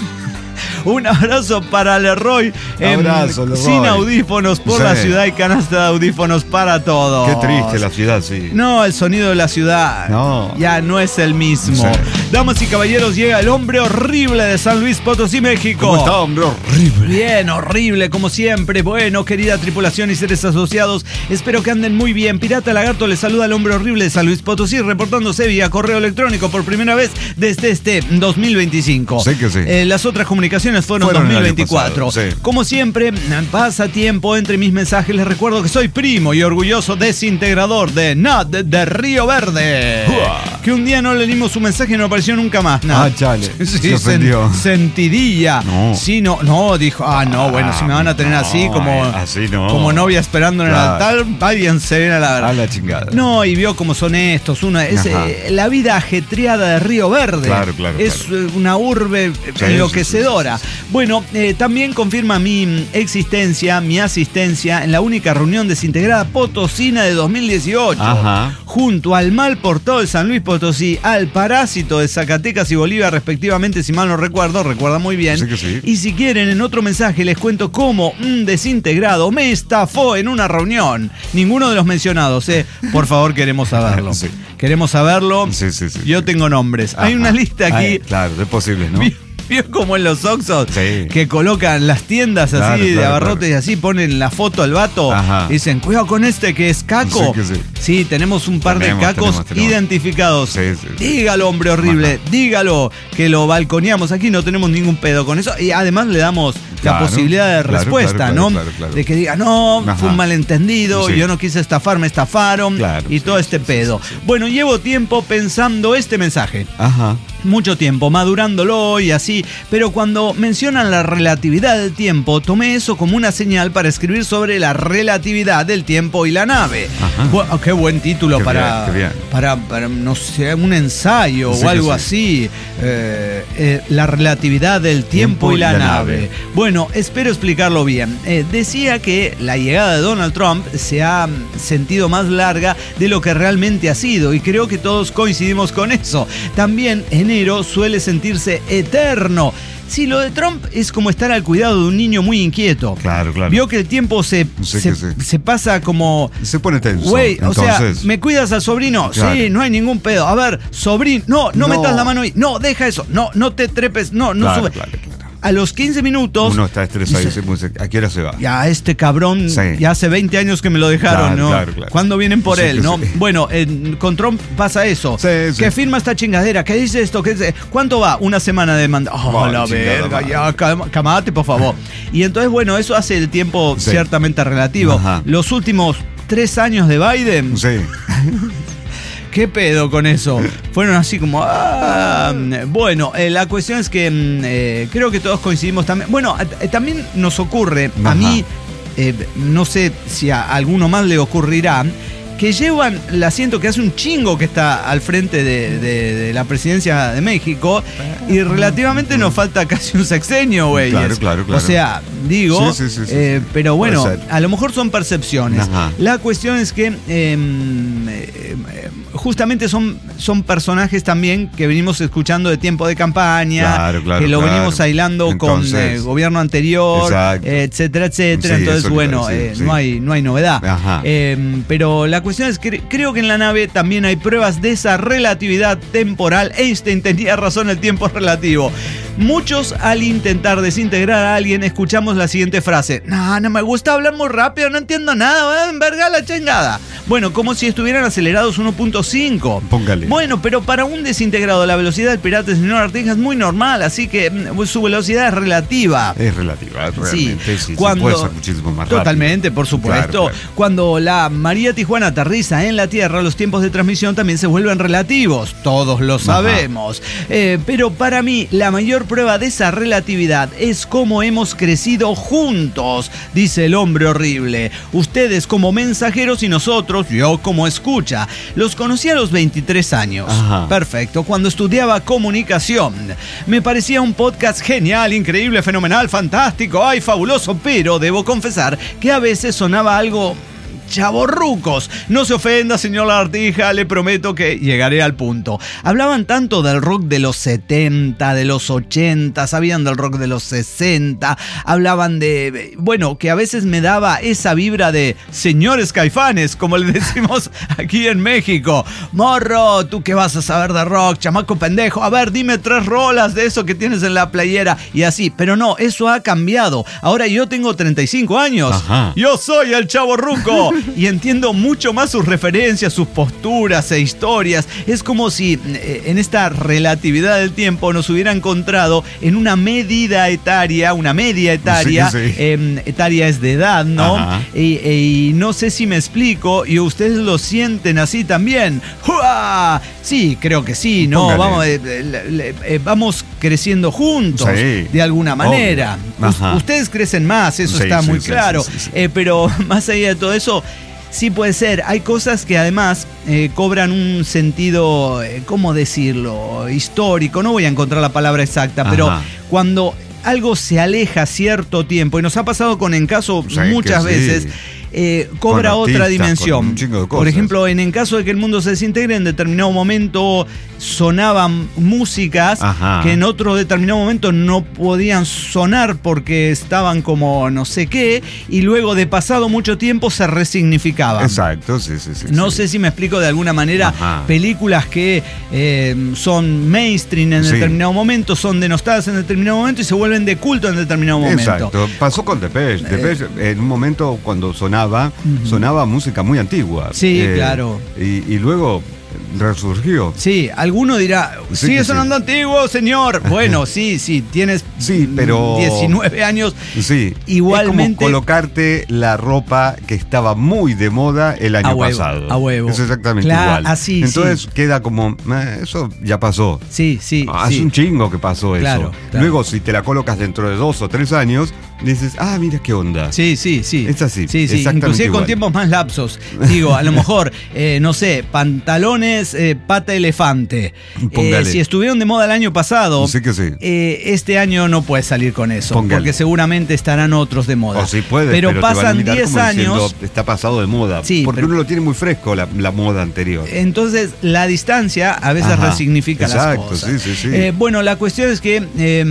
Un abrazo para Leroy, em, Abrazo, Leroy. sin audífonos por Sí. la ciudad y canasta de audífonos para todos. Qué triste la ciudad, sí. No, el sonido de la ciudad No. ya no es el mismo. Sí. Damas y caballeros, llega el hombre horrible de San Luis Potosí, México. ¿Cómo está, hombre? Horrible. Bien, horrible, como siempre. Bueno, querida tripulación y seres asociados, espero que anden muy bien. Pirata Lagarto le saluda al hombre horrible de San Luis Potosí, reportándose vía correo electrónico por primera vez desde este dos mil veinticinco. Sí que sí. Eh, las otras comunicaciones fueron, Fueron el dos mil año veinticuatro. pasado, sí. Como siempre, pasa tiempo entre mis mensajes. Les recuerdo que soy primo y orgulloso desintegrador de Nat de Río Verde. Uah. Que un día no le dimos su mensaje y no apareció nunca más. Nat. Ah, chale. Sí, Se ofendió. sen- sentidilla. No. Sí, no, no, dijo, ah, no, bueno, si me van a tener no, así como, así no. como novia esperando en Claro. el altar, váyanse bien a la A la chingada. No, y vio cómo son estos. Una, es Ajá. eh, la vida ajetreada de Río Verde. Claro, claro, Es claro. eh, una urbe Sí, enloquecedora. sí, sí, sí, Bueno, eh, también confirma mi mm, existencia, mi asistencia en la única reunión desintegrada potosina de dos mil dieciocho. Ajá. Junto al mal portado de San Luis Potosí, al parásito de Zacatecas y Bolivia respectivamente, si mal no recuerdo, recuerda muy bien. Sí que sí. Y si quieren, en otro mensaje les cuento cómo un desintegrado me estafó en una reunión. Ninguno de los mencionados, ¿eh? Por favor, queremos saberlo. Sí. Queremos saberlo. Sí, sí, sí. Yo tengo nombres. Ajá. Hay una lista aquí. Ay, claro, es posible, ¿no? ¿Vio como en los Oxxos? Sí. Que colocan las tiendas así Claro, de claro, abarrotes claro. y así ponen la foto al vato. Ajá. Y dicen, cuidado con este que es caco. Sí, que sí. Sí, tenemos un par Tenemos, de cacos tenemos, tenemos. identificados. Sí, sí, sí. Dígalo, hombre horrible. Ajá. Dígalo, que lo balconeamos. Aquí no tenemos ningún pedo con eso. Y además le damos Claro, la posibilidad de claro, respuesta, claro, ¿no? claro, claro. De que diga, no, Ajá. fue un malentendido, Sí. yo no quise estafar, me estafaron. Claro, y sí, todo sí, este sí, pedo. sí, sí. Bueno, llevo tiempo pensando este mensaje. Ajá. Mucho tiempo, madurándolo y así, pero cuando mencionan la relatividad del tiempo, tomé eso como una señal para escribir sobre la relatividad del tiempo y la nave. Ajá. Bu- qué buen título Qué para, bien, qué bien. para, para, no sé, un ensayo Sí o que algo sí. así. Eh, eh, la relatividad del tiempo, y la, nave. Bueno, espero explicarlo bien. Eh, decía que la llegada de Donald Trump se ha sentido más larga de lo que realmente ha sido, y creo que todos coincidimos con eso. También enero suele sentirse eterno. Sí, lo de Trump es como estar al cuidado de un niño muy inquieto. Claro, claro. Vio que el tiempo se, Sí se, que sí. se pasa como... Se pone tenso. Güey, o sea, entonces. ¿me cuidas al sobrino? Claro. Sí, no hay ningún pedo. A ver, sobrino, no, no, No. metas la mano ahí. No, deja eso. No, no te trepes. No, no Claro, sube. claro, claro. A los quince minutos... Uno está estresado y dice, dice, ¿a qué hora se va? ya este cabrón, Sí. ya hace veinte años que me lo dejaron, Claro, ¿no? claro, claro. ¿Cuándo vienen por Sí, él, que no? sí. Bueno, en- con Trump pasa eso. Sí, sí. Que firma esta chingadera, que dice esto, que dice, ¿cuánto va? Una semana de manda. Oh, Bueno, la chingada verga, madre. ya, cam- camate, por favor. Y entonces, bueno, eso hace el tiempo Sí. ciertamente relativo. Ajá. Los últimos tres años de Biden, Sí. ¿qué pedo con eso? Fueron así como... ah, bueno, eh, la cuestión es que mm, eh, creo que todos coincidimos también. Bueno, eh, también nos ocurre, a Ajá. mí, eh, no sé si a alguno más le ocurrirá, que llevan, la siento que hace un chingo que está al frente de, de- de la presidencia de México y relativamente nos falta casi un sexenio, güey. Claro, claro, claro. O sea, digo, Sí, sí, sí, sí, eh, sí. pero bueno, Puede ser. a lo mejor son percepciones. Ajá. La cuestión es que eh, eh, justamente son, son personajes también que venimos escuchando de tiempo de campaña, Claro, claro, que lo claro. venimos aislando Entonces, con el gobierno anterior, exacto. eh, etcétera, etcétera. Sí, Entonces, eso le bueno, iba a decir, eh, sí. no hay, no hay novedad. Ajá. Eh, pero la cuestión es que creo que en la nave también hay pruebas de esa relatividad temporal. Einstein tenía razón, el tiempo es relativo. Muchos, al intentar desintegrar a alguien, escuchamos la siguiente frase: no, no me gusta hablar muy rápido, no entiendo nada, voy a envergar la chingada. Bueno, como si estuvieran acelerados uno punto cinco. Póngale. Bueno, pero para un desintegrado la velocidad del pirata señor Artigas es muy normal, así que mm, su velocidad es relativa. Es relativa, realmente. Sí, sí, cuando, puede ser muchísimo más rápido. Totalmente, por supuesto. Claro, claro. Cuando la María Tijuana aterriza en la Tierra, los tiempos de transmisión también se vuelven relativos. Todos lo sabemos. Eh, pero para mí, la mayor prueba de esa relatividad es cómo hemos crecido juntos, dice el hombre horrible. Ustedes como mensajeros y nosotros, yo como escucha. Los conocí a los veintitrés años. Ajá. Perfecto. Cuando estudiaba comunicación. Me parecía un podcast genial, increíble, fenomenal, fantástico, ay, fabuloso, pero debo confesar que a veces sonaba algo... chavorrucos. No se ofenda, señor Lagartija, le prometo que llegaré al punto. Hablaban tanto del rock de los setenta, de los ochenta, sabían del rock de los sesenta, hablaban de... Bueno, que a veces me daba esa vibra de señores caifanes, como le decimos aquí en México. Morro, ¿tú qué vas a saber de rock, chamaco pendejo? A ver, dime tres rolas de eso que tienes en la playera y así. Pero no, eso ha cambiado. Ahora yo tengo treinta y cinco años. Ajá. Yo soy el chavorruco. Y entiendo mucho más sus referencias, sus posturas e historias. Es como si eh, en esta relatividad del tiempo nos hubiera encontrado en una medida etaria, una media etaria. Sí, sí. Eh, etaria es de edad, ¿no? Ajá. Y, y no sé si me explico y ustedes lo sienten así también. ¡Jua! Sí, creo que sí, ¿no? Póngale. Vamos, eh, eh, eh, vamos creciendo juntos, Sí. de alguna manera. Obvio. Ajá. U- ustedes crecen más, eso Sí, está sí, muy sí, claro. sí, sí, sí. Eh, pero más allá de todo eso, sí puede ser. Hay cosas que además eh, cobran un sentido, eh, ¿cómo decirlo? Histórico. No voy a encontrar la palabra exacta, pero Ajá. cuando algo se aleja cierto tiempo, y nos ha pasado con Encaso Sí, muchas que sí. veces, eh, cobra Con otra artistas, dimensión. con un chingo de cosas. Por ejemplo, en, en caso de que el mundo se desintegre, en determinado momento sonaban músicas Ajá. que en otro determinado momento no podían sonar porque estaban como no sé qué, y luego de pasado mucho tiempo se resignificaban. Exacto, sí, sí, sí. No sí. sé si me explico de alguna manera. Ajá. Películas que eh, son mainstream en Sí. determinado momento, son denostadas en determinado momento y se vuelven de culto en determinado momento. Exacto. Pasó con Depeche. Depeche, en un momento cuando sonaba, Ujú. sonaba música muy antigua. Sí, claro. Y, y luego resurgió. Sí, alguno dirá, Sí sigue que sonando sí. antiguo, señor. Bueno, sí, sí, tienes Sí, pero- diecinueve años. Sí. Igualmente- Es como colocarte la ropa que estaba muy de moda el año A huevo, pasado. a huevo. Es exactamente Claro, igual. así, Entonces sí. queda como, eh, eso ya pasó. Sí, sí. Hace sí. un chingo que pasó Claro, eso. claro. Luego, si te la colocas dentro de dos o tres años, dices, ah, mira qué onda. Sí, sí, sí. Es así, Sí, sí. exactamente Inclusive con igual. tiempos más lapsos. Digo, a lo mejor, eh, no sé, pantalones eh, pata elefante. Póngale. Eh, si estuvieron de moda el año pasado, Sí que sí. eh, este año no puedes salir con eso. Póngale. Porque seguramente estarán otros de moda. O sí puedes, pero, pero, te van a pasan mirar diez como diciendo, años. está pasado de moda. Sí, porque pero- uno lo tiene muy fresco, la, la moda anterior. Entonces, la distancia a veces Ajá, resignifica exacto, las cosas. sí, sí, sí. Eh, bueno, la cuestión es que, eh,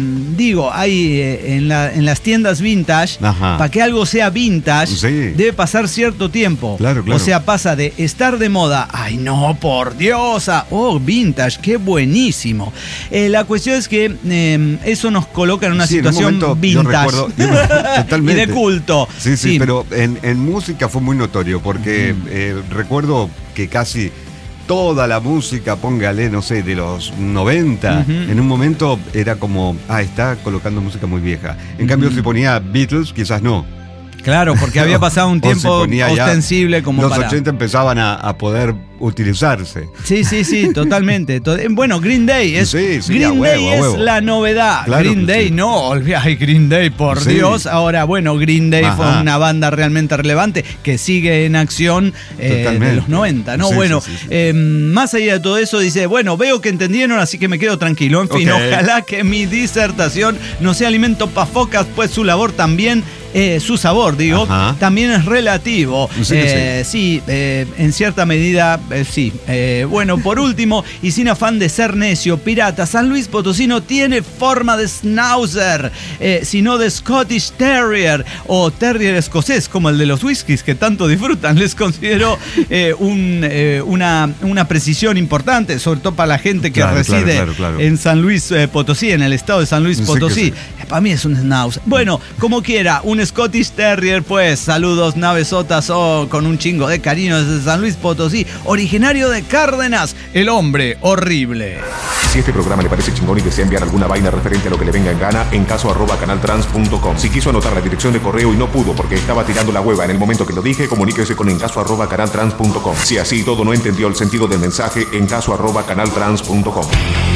digo, hay eh, en, la- en las tiendas vintage, Ajá. para que algo sea vintage, Sí. debe pasar cierto tiempo. Claro, claro. O sea, pasa de estar de moda, ay no, por Dios, a, oh, vintage, qué buenísimo. Eh, la cuestión es que eh, eso nos coloca en una Sí, en un situación momento, yo vintage. recuerdo- yo- totalmente. Y de culto. Sí, sí, pero en, en música fue muy notorio porque eh, recuerdo que casi toda la música, póngale, no sé, de los noventa, Ujú. en un momento era como, ah, está colocando música muy vieja. En cambio, si ponía Beatles, quizás no. Claro, porque había pasado un O si tiempo ponía ya- ostensible como los para... ochenta empezaban a, a poder utilizarse. Sí, sí, sí, totalmente. To- Bueno, Green Day es, Sí, sí, Green a huevo, Day a es huevo. la novedad. Claro Green que Day sí. no, olvi- ay, Green Day, por Sí. Dios. Ahora, bueno, Green Day fue Ajá. una banda realmente relevante que sigue en acción eh, de Totalmente. los noventa, ¿no? Sí, bueno, sí, sí, sí. eh, más allá de todo eso, dice, bueno, veo que entendieron, así que me quedo tranquilo. En fin, Ok. ojalá que mi disertación no sea alimento para focas, pues su labor también, eh, su sabor, digo, Ajá. también es relativo. Sí que Eh, sí, eh, en cierta medida, eh, sí. Eh, bueno, por último, y sin afán de ser necio, pirata, San Luis Potosí no tiene forma de schnauzer, eh, sino de Scottish Terrier o Terrier escocés, como el de los whiskies que tanto disfrutan. Les considero eh, un, eh, una, una precisión importante, sobre todo para la gente que Claro, claro, reside claro, claro. en San Luis eh, Potosí, en el estado de San Luis Sí que Potosí. sí. Eh, Para mí es un schnauzer. Bueno, como quiera, un Scottish Terrier, pues, saludos, navesotas, o con un chingo de cariño desde San Luis Potosí, originario de Cárdenas, el hombre horrible. Si este programa le parece chingón y desea enviar alguna vaina referente a lo que le venga en gana, en caso arroba canaltrans punto com. Si quiso anotar la dirección de correo y no pudo porque estaba tirando la hueva en el momento que lo dije, comuníquese con encaso arroba canaltrans punto com. Si así todo no entendió el sentido del mensaje, encaso arroba canaltrans punto com.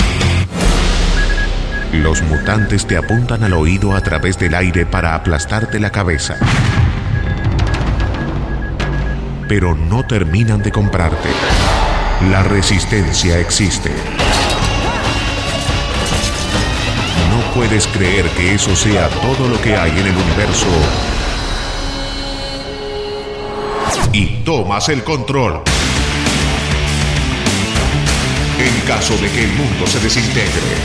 Los mutantes te apuntan al oído a través del aire para aplastarte la cabeza. Pero no terminan de comprarte. La resistencia existe. No puedes creer que eso sea todo lo que hay en el universo. Y tomas el control. En caso de que el mundo se desintegre.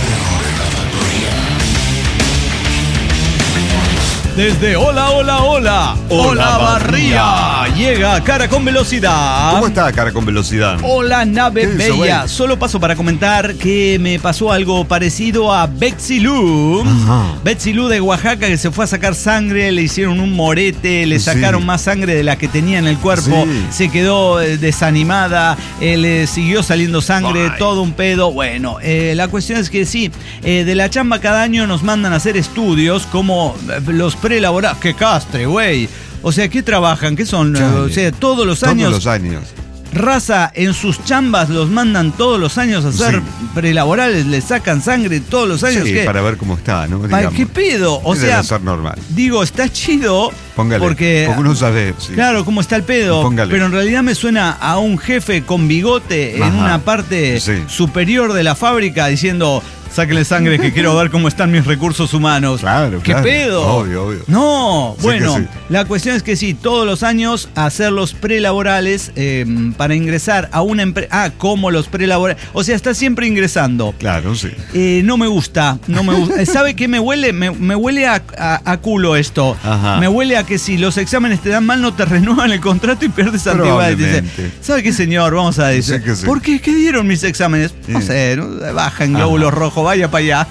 Desde Hola, Hola, Hola, Hola Barría, llega Cara con Velocidad. ¿Cómo está Cara con Velocidad? Hola nave ¿Qué hizo, bella, güey? solo paso para comentar que me pasó algo parecido a Betsy Lou. Ajá. Betsy Lou de Oaxaca, que se fue a sacar sangre, le hicieron un morete, le Sí. sacaron más sangre de la que tenía en el cuerpo, Sí. se quedó eh, desanimada, eh, le siguió saliendo sangre, Ay. todo un pedo. Bueno, eh, la cuestión es que sí, eh, de la chamba cada año nos mandan a hacer estudios como eh, los preelaborados. ¡Qué castre, güey! O sea, ¿qué trabajan? ¿Qué son? Chale. O sea, todos los Todos años. los años. Raza, en sus chambas los mandan todos los años a hacer Sí. prelaborales, le sacan sangre todos los años. Sí, ¿qué? para ver cómo está, ¿no? ¿Para Digamos. qué pedo? O Debe sea, ser normal. digo, está chido. Póngale. Porque, Porque uno sabe. Sí. claro, cómo está el pedo. Póngale. Pero en realidad me suena a un jefe con bigote en Ajá. una parte Sí. superior de la fábrica diciendo: sáquenle sangre que quiero ver cómo están mis recursos humanos. Claro, ¿Qué claro. pedo? Obvio, obvio. No, Sí bueno, que sí. la cuestión es que sí, todos los años hacer los prelaborales eh, para ingresar a una empresa. Ah, como los prelaborales. O sea, está siempre ingresando. Claro, sí. Eh, no me gusta, no me gusta. ¿Sabe qué me huele? Me, me huele a, a, a culo esto. Ajá. Me huele a que si los exámenes te dan mal, no te renuevan el contrato y pierdes antigüedad. Dice, ¿sabe qué, señor? Vamos a decir. Sí que sí. ¿Por qué? ¿Qué dieron mis exámenes? No Sí. sé, ¿no? Baja en glóbulos rojos, vaya para allá.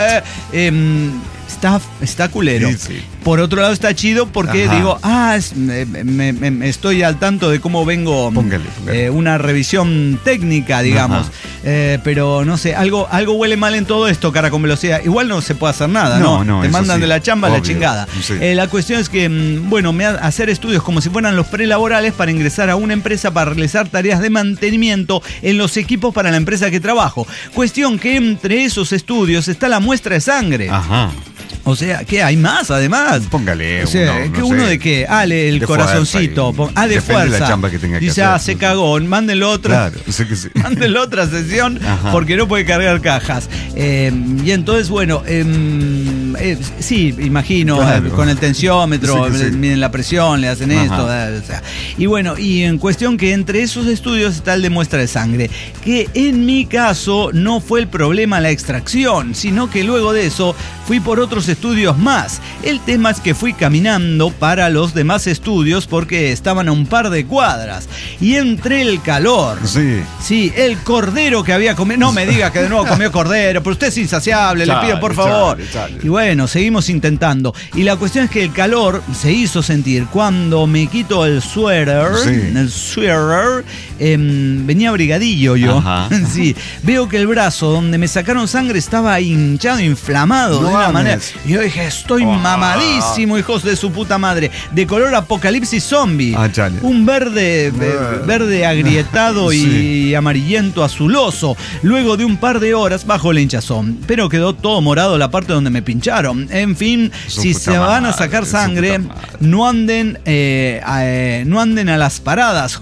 eh, está, está culero. Sí, sí. Por otro lado está chido porque Ajá. digo, ah, es- me, me- me- estoy al tanto de cómo vengo. Póngale, póngale. eh, una revisión técnica, digamos. Ajá. Eh, pero no sé, algo, algo huele mal en todo esto, cara con velocidad. Igual no se puede hacer nada, ¿no? No, no, Te eso mandan sí, de la chamba a la obvio, chingada. sí. Eh, la cuestión es que, mm, bueno, me ha- hacer estudios como si fueran los prelaborales para ingresar a una empresa para realizar tareas de mantenimiento en los equipos para la empresa que trabajo. Cuestión que entre esos estudios está la muestra de sangre. Ajá. O sea, ¿qué hay más además? Póngale O sea, uno, ¿que no uno sé, de qué? Ah, le- el de corazoncito. fuerza y- Pon- ah, de depende de fuerza. la chamba que tenga que Dice, hacer. ah, se cagón, mándenlo otra. Claro, sí que sí. Mándenlo otra sesión Ajá. porque no puede cargar cajas. Eh, y entonces, bueno, em, eh, sí, imagino, Claro. eh, con el tensiómetro, Sí que sí. eh, miden la presión, le hacen Ajá. esto. eh, o sea. Y bueno, y en cuestión que entre esos estudios está el de muestra de sangre, que en mi caso no fue el problema la extracción, sino que luego de eso fui por otros estudios más. El tema es que fui caminando para los demás estudios porque estaban a un par de cuadras. Y entre el calor. Sí. Sí, el cordero que había comido. No me diga que de nuevo comió cordero, pero usted es insaciable, le Chale, pido por favor. chale, chale. Y bueno, seguimos intentando. Y la cuestión es que el calor se hizo sentir. Cuando me quito el suéter, Sí. el suéter, em, venía abrigadillo yo. Ajá. Sí, veo que el brazo donde me sacaron sangre estaba hinchado, inflamado No de una mames. manera. Y yo dije, estoy Ah. mamadísimo, hijos de su puta madre. De color apocalipsis zombie. Ah, chale. Un verde, ve- Ah. verde agrietado y Sí. amarillento azuloso. Luego de un par de horas bajo la hinchazón. Pero quedó todo morado la parte donde me pincharon. En fin, Su si puta se van a madre, sacar su sangre, puta madre. no anden, eh, a, eh, no anden a las paradas.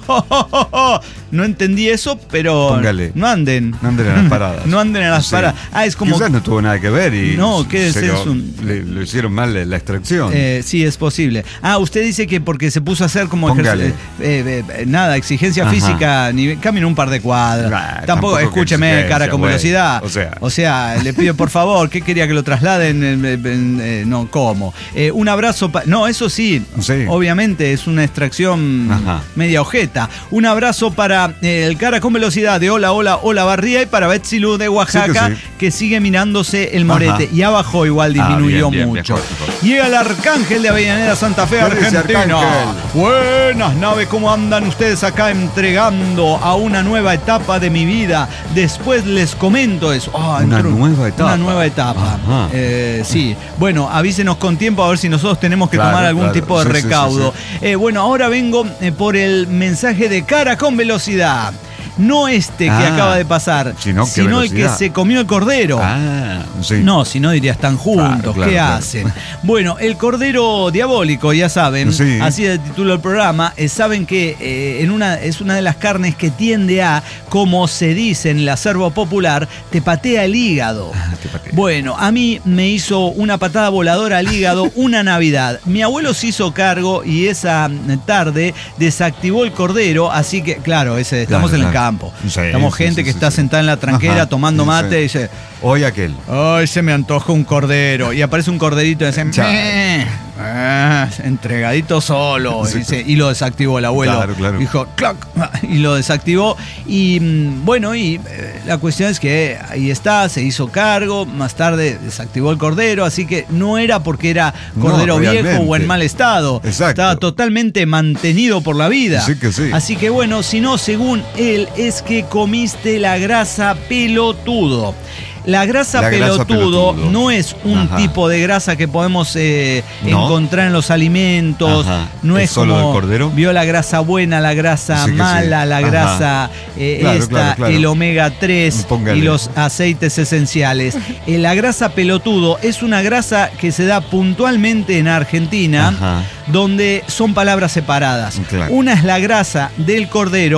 No entendí eso, pero Póngale. no anden. No anden a las paradas. No anden a las Sí. paradas. Ah, es como... Quizás no tuvo nada que ver y No, ¿qué se es lo, un- le, le hicieron mal la, la extracción. Eh, sí, es posible. Ah, usted dice que porque se puso a hacer como Póngale. ejercicio- eh, eh, nada, exigencia Ajá. física, nivel, camina un par de cuadras. Nah, tampoco, tampoco que escúcheme, exigencia, cara con güey. velocidad. O sea. O sea, le pido por favor, ¿qué quería que lo trasladen? En- en- en- eh, no, ¿cómo? Eh, un abrazo, pa- no, eso sí, Sí. obviamente es una extracción Ajá. media ojeta. Un abrazo para eh, el cara con velocidad de Hola, Hola, Hola Barría y para Betsy Lu de Oaxaca, Sí que sí. que sigue mirándose el morete. Ajá. Y abajo igual Ah, disminuyó bien, bien, mucho. mejor, mejor. Llega el Arcángel de Avellaneda Santa Fe, ¿Qué dice Argentina. Arcángel? Buenas naves, ¿cómo andan ustedes acá entregando a una nueva etapa de mi vida? Después les comento eso. Ah, Una entró- nueva etapa. Una nueva etapa. Ajá. Eh, sí. Bueno, avísenos con tiempo a ver si nosotros tenemos que Claro, tomar algún claro. tipo de Sí, sí, sí, recaudo. sí. Eh, bueno, ahora vengo eh, por el mensaje de cara con velocidad. No este que Ah, acaba de pasar, sino qué sino el que velocidad. se comió el cordero. Ah, sí. No, si no diría están juntos, Claro, claro, ¿qué claro. hacen? Bueno, el Cordero Diabólico, ya saben, Sí. así es el título del programa, eh, saben que eh, en una, es una de las carnes que tiende a, como se dice en el acervo popular, te patea el hígado. Ah, te patea. Bueno, a mí me hizo una patada voladora al hígado una Navidad. Mi abuelo se hizo cargo y esa tarde desactivó el cordero, así que, claro, ese, estamos Claro, en el claro. campo. Sí, estamos sí, gente sí, que sí, está sí. sentada en la tranquera Ajá, tomando sí, mate sí. y dice... Hoy aquel. Ay, se me antoja un cordero. Y aparece un corderito y dice, Chale. "Meh". Ah, entregadito solo. Sí. Y, dice- y lo desactivó el abuelo. Claro, claro. Dijo, clac, y lo desactivó. Y mm, bueno, y eh, la cuestión es que ahí está, se hizo cargo. Más tarde desactivó el cordero. Así que no era porque era cordero No, viejo realmente. o en mal estado. Exacto. Estaba totalmente mantenido por la vida. Sí que sí. Así que bueno, si no, según él, es que comiste la grasa pelotudo. La grasa, La grasa pelotudo, pelotudo. no es un Ajá. tipo de grasa que podemos eh, ¿No? encontrar en los alimentos. Ajá. No ¿Es es, solo como del cordero? vio la grasa buena, la grasa Sí que mala, sí. la Ajá. grasa eh, Claro, esta, claro, claro. el omega tres Póngale. y los aceites esenciales. Eh, la grasa pelotudo es una grasa que se da puntualmente en Argentina, Ajá. donde son palabras separadas. Claro. Una es la grasa del cordero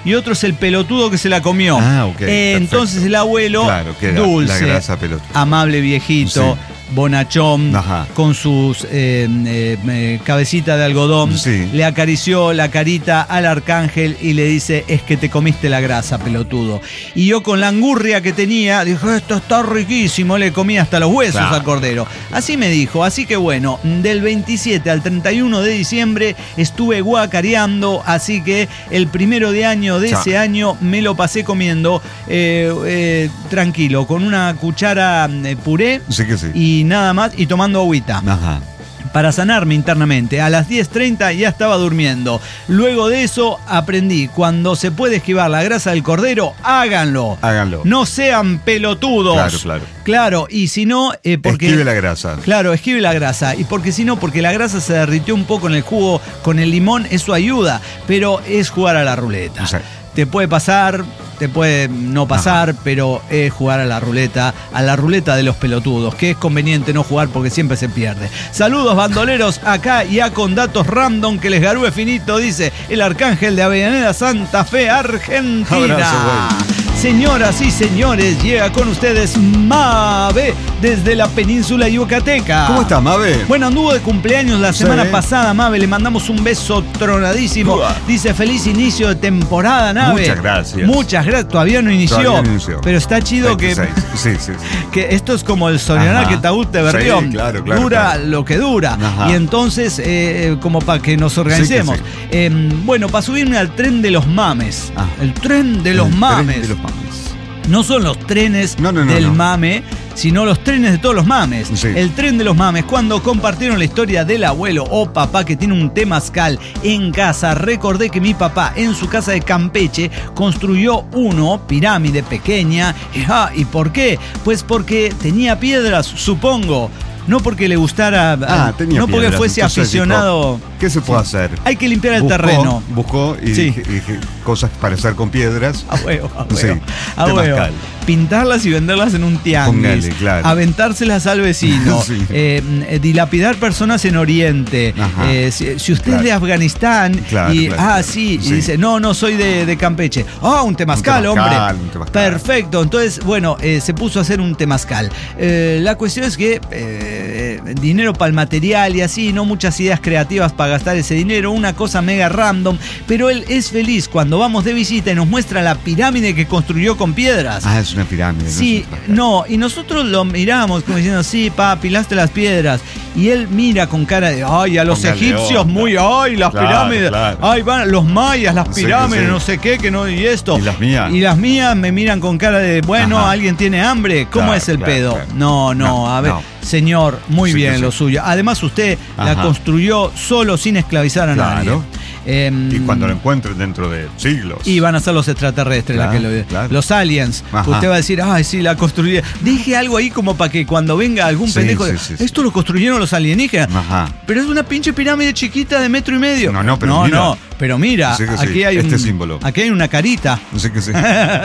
y otro es el pelotudo que se la comió. Ah, ok, Eh, entonces el abuelo, claro, que era dulce, la grasa pelotuda. amable viejito, Sí. bonachón, Ajá. con sus eh, eh, eh, cabecita de algodón, Sí. le acarició la carita al arcángel y le dice, es que te comiste la grasa, pelotudo. Y yo con la angurria que tenía, dijo, esto está riquísimo, le comí hasta los huesos Claro. al cordero. Así me dijo, así que bueno, del veintisiete al treinta y uno de diciembre estuve guacareando, así que el primero de año de Chao. ese año me lo pasé comiendo eh, eh, tranquilo, con una cuchara de puré Sí que sí. y nada más, y tomando agüita. Ajá. Para sanarme internamente. A las diez treinta ya estaba durmiendo. Luego de eso aprendí, cuando se puede esquivar la grasa del cordero, háganlo. Háganlo. No sean pelotudos. Claro, claro. Claro, y si no, eh, porque... Esquive la grasa. Claro, esquive la grasa. Y porque si no, porque la grasa se derritió un poco en el jugo con el limón, eso ayuda. Pero es jugar a la ruleta. Sí. Te puede pasar, te puede no pasar, Ajá. pero es jugar a la ruleta, a la ruleta de los pelotudos, que es conveniente no jugar porque siempre se pierde. Saludos bandoleros, acá ya con datos random que les garúe finito, dice el arcángel de Avellaneda Santa Fe, Argentina. Abrazo, güey. Señoras y señores, llega con ustedes Mabe desde la península yucateca. ¿Cómo estás, Mabe? Bueno, anduvo de cumpleaños la semana Sí. pasada, Mabe. Le mandamos un beso tronadísimo. Uah. Dice, feliz inicio de temporada, Nave. Muchas gracias. Muchas gracias. Todavía no inició. Todavía no inició. Pero está chido que, veintiséis. Sí, sí, sí. que esto es como el Soriana Ajá. que Taúd de Berrión. Sí, claro, claro, dura claro. lo que dura. Ajá. Y entonces, eh, como para que nos organicemos. Sí Eh, bueno, para subirme al tren de los mames. Ah. El tren de los El tren mames. de los mames. No son los trenes No, no, no, del no. mame, sino los trenes de todos los mames. Sí. El tren de los mames, cuando compartieron la historia del abuelo o papá que tiene un temazcal en casa, recordé que mi papá en su casa de Campeche construyó uno, pirámide pequeña. Y, ah, ¿y por qué? Pues porque tenía piedras, supongo. No porque le gustara, Ah, tenía no porque piedras. fuese Entonces aficionado. dijo, ¿qué se puede hacer? Hay que limpiar el Buscó, terreno. Buscó y, Sí. y- y cosas para hacer con piedras. A huevo, a huevo. Sí, a huevo. temazcal. Pintarlas y venderlas en un tianguis. Póngale, claro. Aventárselas al vecino. Sí. eh, eh, dilapidar personas en Oriente. Ajá. Eh, si, si usted Claro. es de Afganistán Claro, y. claro, ah, claro. sí. Sí. Y dice, no, no soy de, de Campeche. Ah, un temazcal, Un temazcal, hombre. un temazcal. Perfecto. Entonces, bueno, eh, se puso a hacer un temazcal. Eh, la cuestión es que eh, dinero para el material y así, no muchas ideas creativas para gastar ese dinero, una cosa mega random, pero él es feliz cuando vamos de visita y nos muestra la pirámide que construyó con piedras. Ah, es una pirámide. Sí, no es un no, y nosotros lo miramos como diciendo, sí, pa, apilaste las piedras. Y él mira con cara de, ay, a los Póngale egipcios, onda. muy, ay, las Claro, pirámides, claro. ay, van los mayas, las Sí, pirámides, sí. no sé qué, que no, y esto. Y las mías. Y las mías me miran con cara de, bueno, Ajá. alguien tiene hambre, ¿cómo Claro, es el claro, pedo? claro. No, no, No, a ver, no. señor, muy Sí, bien que sí. lo suyo. Además, usted la Ajá. construyó solo sin esclavizar a Claro. nadie. Em, Y cuando lo encuentren dentro de siglos. y van a ser los extraterrestres, Claro, la que lo- claro. los aliens. Ajá. Usted va a decir, ay, sí, la construí. Dije algo ahí como para que cuando venga algún Sí, pendejo, sí, de, sí, sí. esto lo construyeron los alienígenas. Ajá. Pero es una pinche pirámide chiquita de metro y medio. No, no, pero no, mira. no, pero mira, Sí que sí, aquí hay este un, símbolo. aquí hay una carita. No sé qué sé.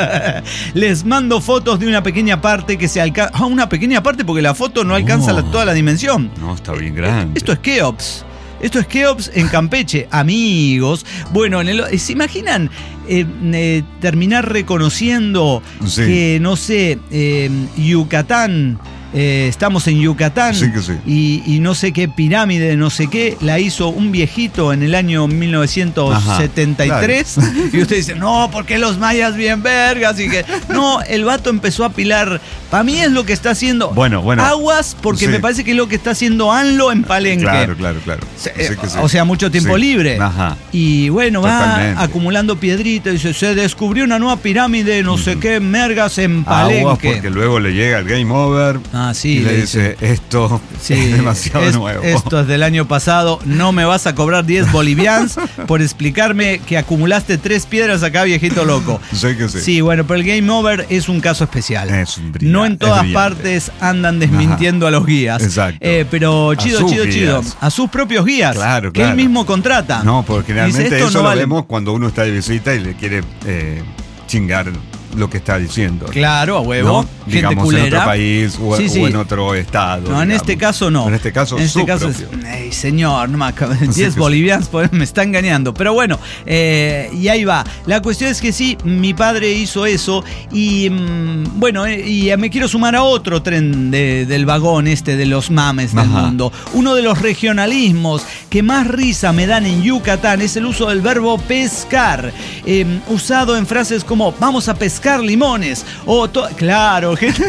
Les mando fotos de una pequeña parte que se alcanza. Ah, una pequeña parte porque la foto no alcanza la- toda la dimensión. No, está bien grande. Esto es Keops. Esto es Keops en Campeche, amigos. Bueno, en el- ¿se imaginan eh, eh, terminar reconociendo Sí. que, no sé, eh, Yucatán, eh, estamos en Yucatán Sí que sí. y, y no sé qué pirámide, no sé qué, la hizo un viejito en el año mil novecientos setenta y tres? Ajá, Y usted dice, no, porque los mayas bien vergas y que... No, el vato empezó a apilar. Para mí es lo que está haciendo Bueno, bueno. Aguas, porque Sí. me parece que es lo que está haciendo ANLO en Palenque. Claro, claro, claro. Se- Sí que sí. O sea, mucho tiempo Sí. libre. Ajá. Y bueno, Totalmente. va acumulando piedritas. Dice, se descubrió una nueva pirámide, no sé qué, mergas en Aguas, Palenque. porque luego le llega el game over. Ah, sí, Y le le dice, esto Sí, es demasiado es- nuevo. Esto es del año pasado. No me vas a cobrar diez bolivianos por explicarme que acumulaste tres piedras acá, viejito loco. Sí que sí. Sí, bueno, pero el game over es un caso especial. Es un brillante, No en es todas brillante. partes andan desmintiendo a los guías. Exacto. Eh, pero chido, sus chido, chido. guías. A sus propios guías. Claro, que claro. él mismo contrata. No, porque Dice, generalmente "Esto eso no lo vale". vemos cuando uno está de visita y le quiere eh, chingar lo que está diciendo. Claro, a huevo. ¿No? Gente Digamos, culera. en otro país o, Sí, sí. o en otro estado. No, digamos. en este caso no. En este caso, en este su caso propio. es, "Ey, señor, no me acaba- Sí, diez sí, bolivianos pues, me está engañando". Pero bueno, eh, y ahí va. La cuestión es que sí, mi padre hizo eso y mm, bueno, eh, y me quiero sumar a otro tren de- del vagón este de los mames del Ajá. mundo. Uno de los regionalismos que más risa me dan en Yucatán es el uso del verbo pescar, eh, usado en frases como "vamos a pescar limones" o to- claro, gente,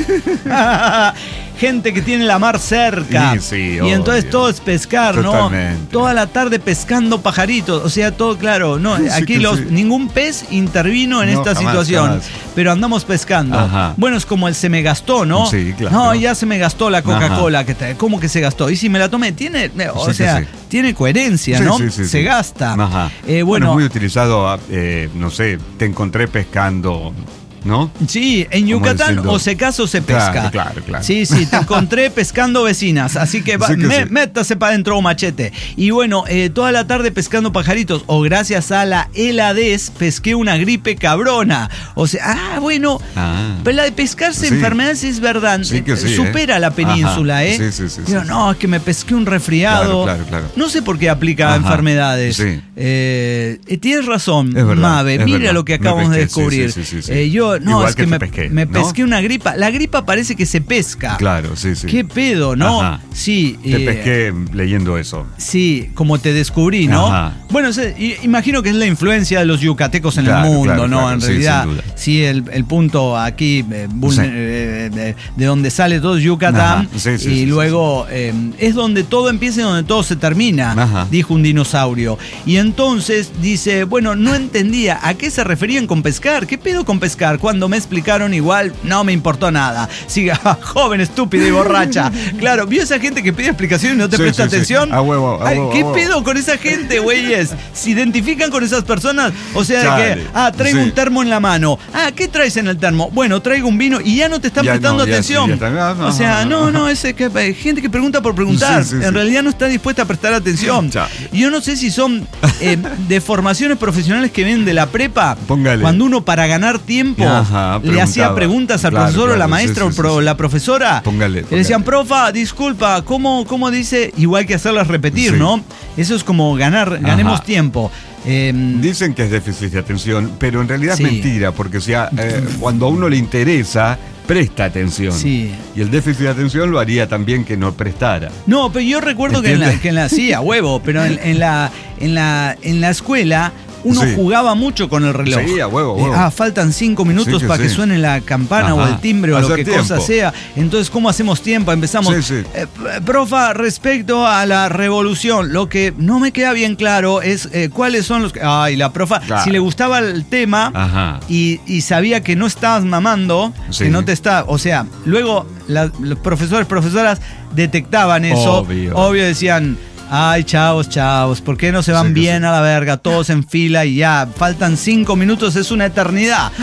gente que tiene la mar cerca. Sí, sí, y obvio. entonces todo es pescar, ¿no? Totalmente. Toda la tarde pescando pajaritos, o sea, todo claro, no, Sí, aquí que los sí. ningún pez intervino en No, esta jamás, situación, jamás. pero andamos pescando. Ajá. Bueno, es como el se me gastó, ¿no? Sí, claro. No, ya se me gastó la Coca-Cola, que te- ¿cómo que se gastó? Y si me la tomé, tiene, o Sí, que sea, sí. tiene coherencia, Sí, ¿no? sí, sí, se sí. gasta. Ajá. Eh, bueno, bueno, es muy utilizado, eh, no sé, te encontré pescando, ¿no? sí, en Como Yucatán diciendo- o se casa o se pesca. Claro, claro, claro. Sí, sí, te encontré pescando vecinas, así que, va- Sí que me- sí. métase para adentro machete. Y bueno, eh, toda la tarde pescando pajaritos, o gracias a la heladez pesqué una gripe cabrona. O sea, ah, bueno, Ah. pero la de pescarse Sí. enfermedades es verdad, Sí que eh, sí, supera ¿eh? la península, Ajá. ¿eh? Sí, sí, sí, Digo, sí, no, es que me pesqué un resfriado. Claro, claro, claro. No sé por qué aplica a Ajá. enfermedades. Sí. Eh, eh, tienes razón, Es verdad, Mave, es mira verdad. lo que Me acabamos de pesqué, sí, descubrir. sí, sí, sí, sí. Eh, yo, no, Igual es que que, te me pesqué, me ¿no? pesqué una gripa. La gripa parece que se pesca. Claro, sí, sí. ¿Qué pedo, no? Ajá. Sí. Te eh, pesqué leyendo eso. Sí, como te descubrí, ¿no? Ajá. Bueno, se- i- imagino que es la influencia de los yucatecos en Claro, el mundo, claro, ¿no? claro, En sí, realidad, sin duda. sí, el, el punto aquí eh, vulne- Sí. eh, de, de donde sale todo es Yucatán, Ajá, sí, sí, y sí, luego eh, es donde todo empieza y donde todo se termina, Ajá. dijo un dinosaurio. Y entonces dice, bueno, no entendía a qué se referían con pescar, ¿qué pedo con pescar? Cuando me explicaron igual, no me importó nada. Siga, joven, estúpida y borracha. Claro, vio esa gente que pide explicaciones y no te Sí, presta sí, sí. atención. A huevo, a Ay, huevo, ¿qué a huevo. pedo con esa gente, güeyes? ¿Se identifican con esas personas? O sea, de Chale, que, ah, traigo sí. un termo en la mano. Ah, ¿qué traes en el termo? Bueno, traigo un vino y ya no te están Ya prestando no, ya atención. sí, ya está. Ah, O sea, ah, no, ah. no, es que eh, gente que pregunta por preguntar. Sí, sí, en sí. realidad no está dispuesta a prestar atención. Chale. Yo no sé si son eh, deformaciones profesionales que vienen de la prepa. Póngale. Cuando uno para ganar tiempo Ajá, le hacía preguntaba. preguntas al Claro, profesor o la claro, maestra sí, o sí, pro- sí. la profesora. Póngale, Le decían, póngale. profa, disculpa, ¿cómo, cómo dice? Igual que hacerlas repetir, Sí. ¿no? Eso es como ganar, ganemos Ajá. tiempo. Eh, Dicen que es déficit de atención, pero en realidad Sí. es mentira, porque o sea, eh, cuando a uno le interesa, presta atención. Sí. Y el déficit de atención lo haría también que no prestara. No, pero yo recuerdo que en, la, ¿Entiende? que en la sí, a huevo, pero en, en la en la en la escuela uno Sí. jugaba mucho con el reloj. Sí, a huevo, a Eh, huevo. ah, faltan cinco minutos Sí que para que sí. suene la campana o Ajá. el timbre o lo Hacer que tiempo. cosa sea. Entonces, ¿cómo hacemos tiempo? Empezamos. Sí, sí. eh, p- profa, respecto a la revolución, lo que no me queda bien claro es eh, cuáles son los. Ay, la profa, Claro. si le gustaba el tema Ajá. y, y sabía que no estabas mamando, Sí. que no te está. O sea, luego la- los profesores, profesoras detectaban eso. Obvio. Obvio decían. Ay, chavos, chavos, ¿por qué no se van Sí que bien sí. a la verga? Todos en fila y ya, faltan cinco minutos, es una eternidad.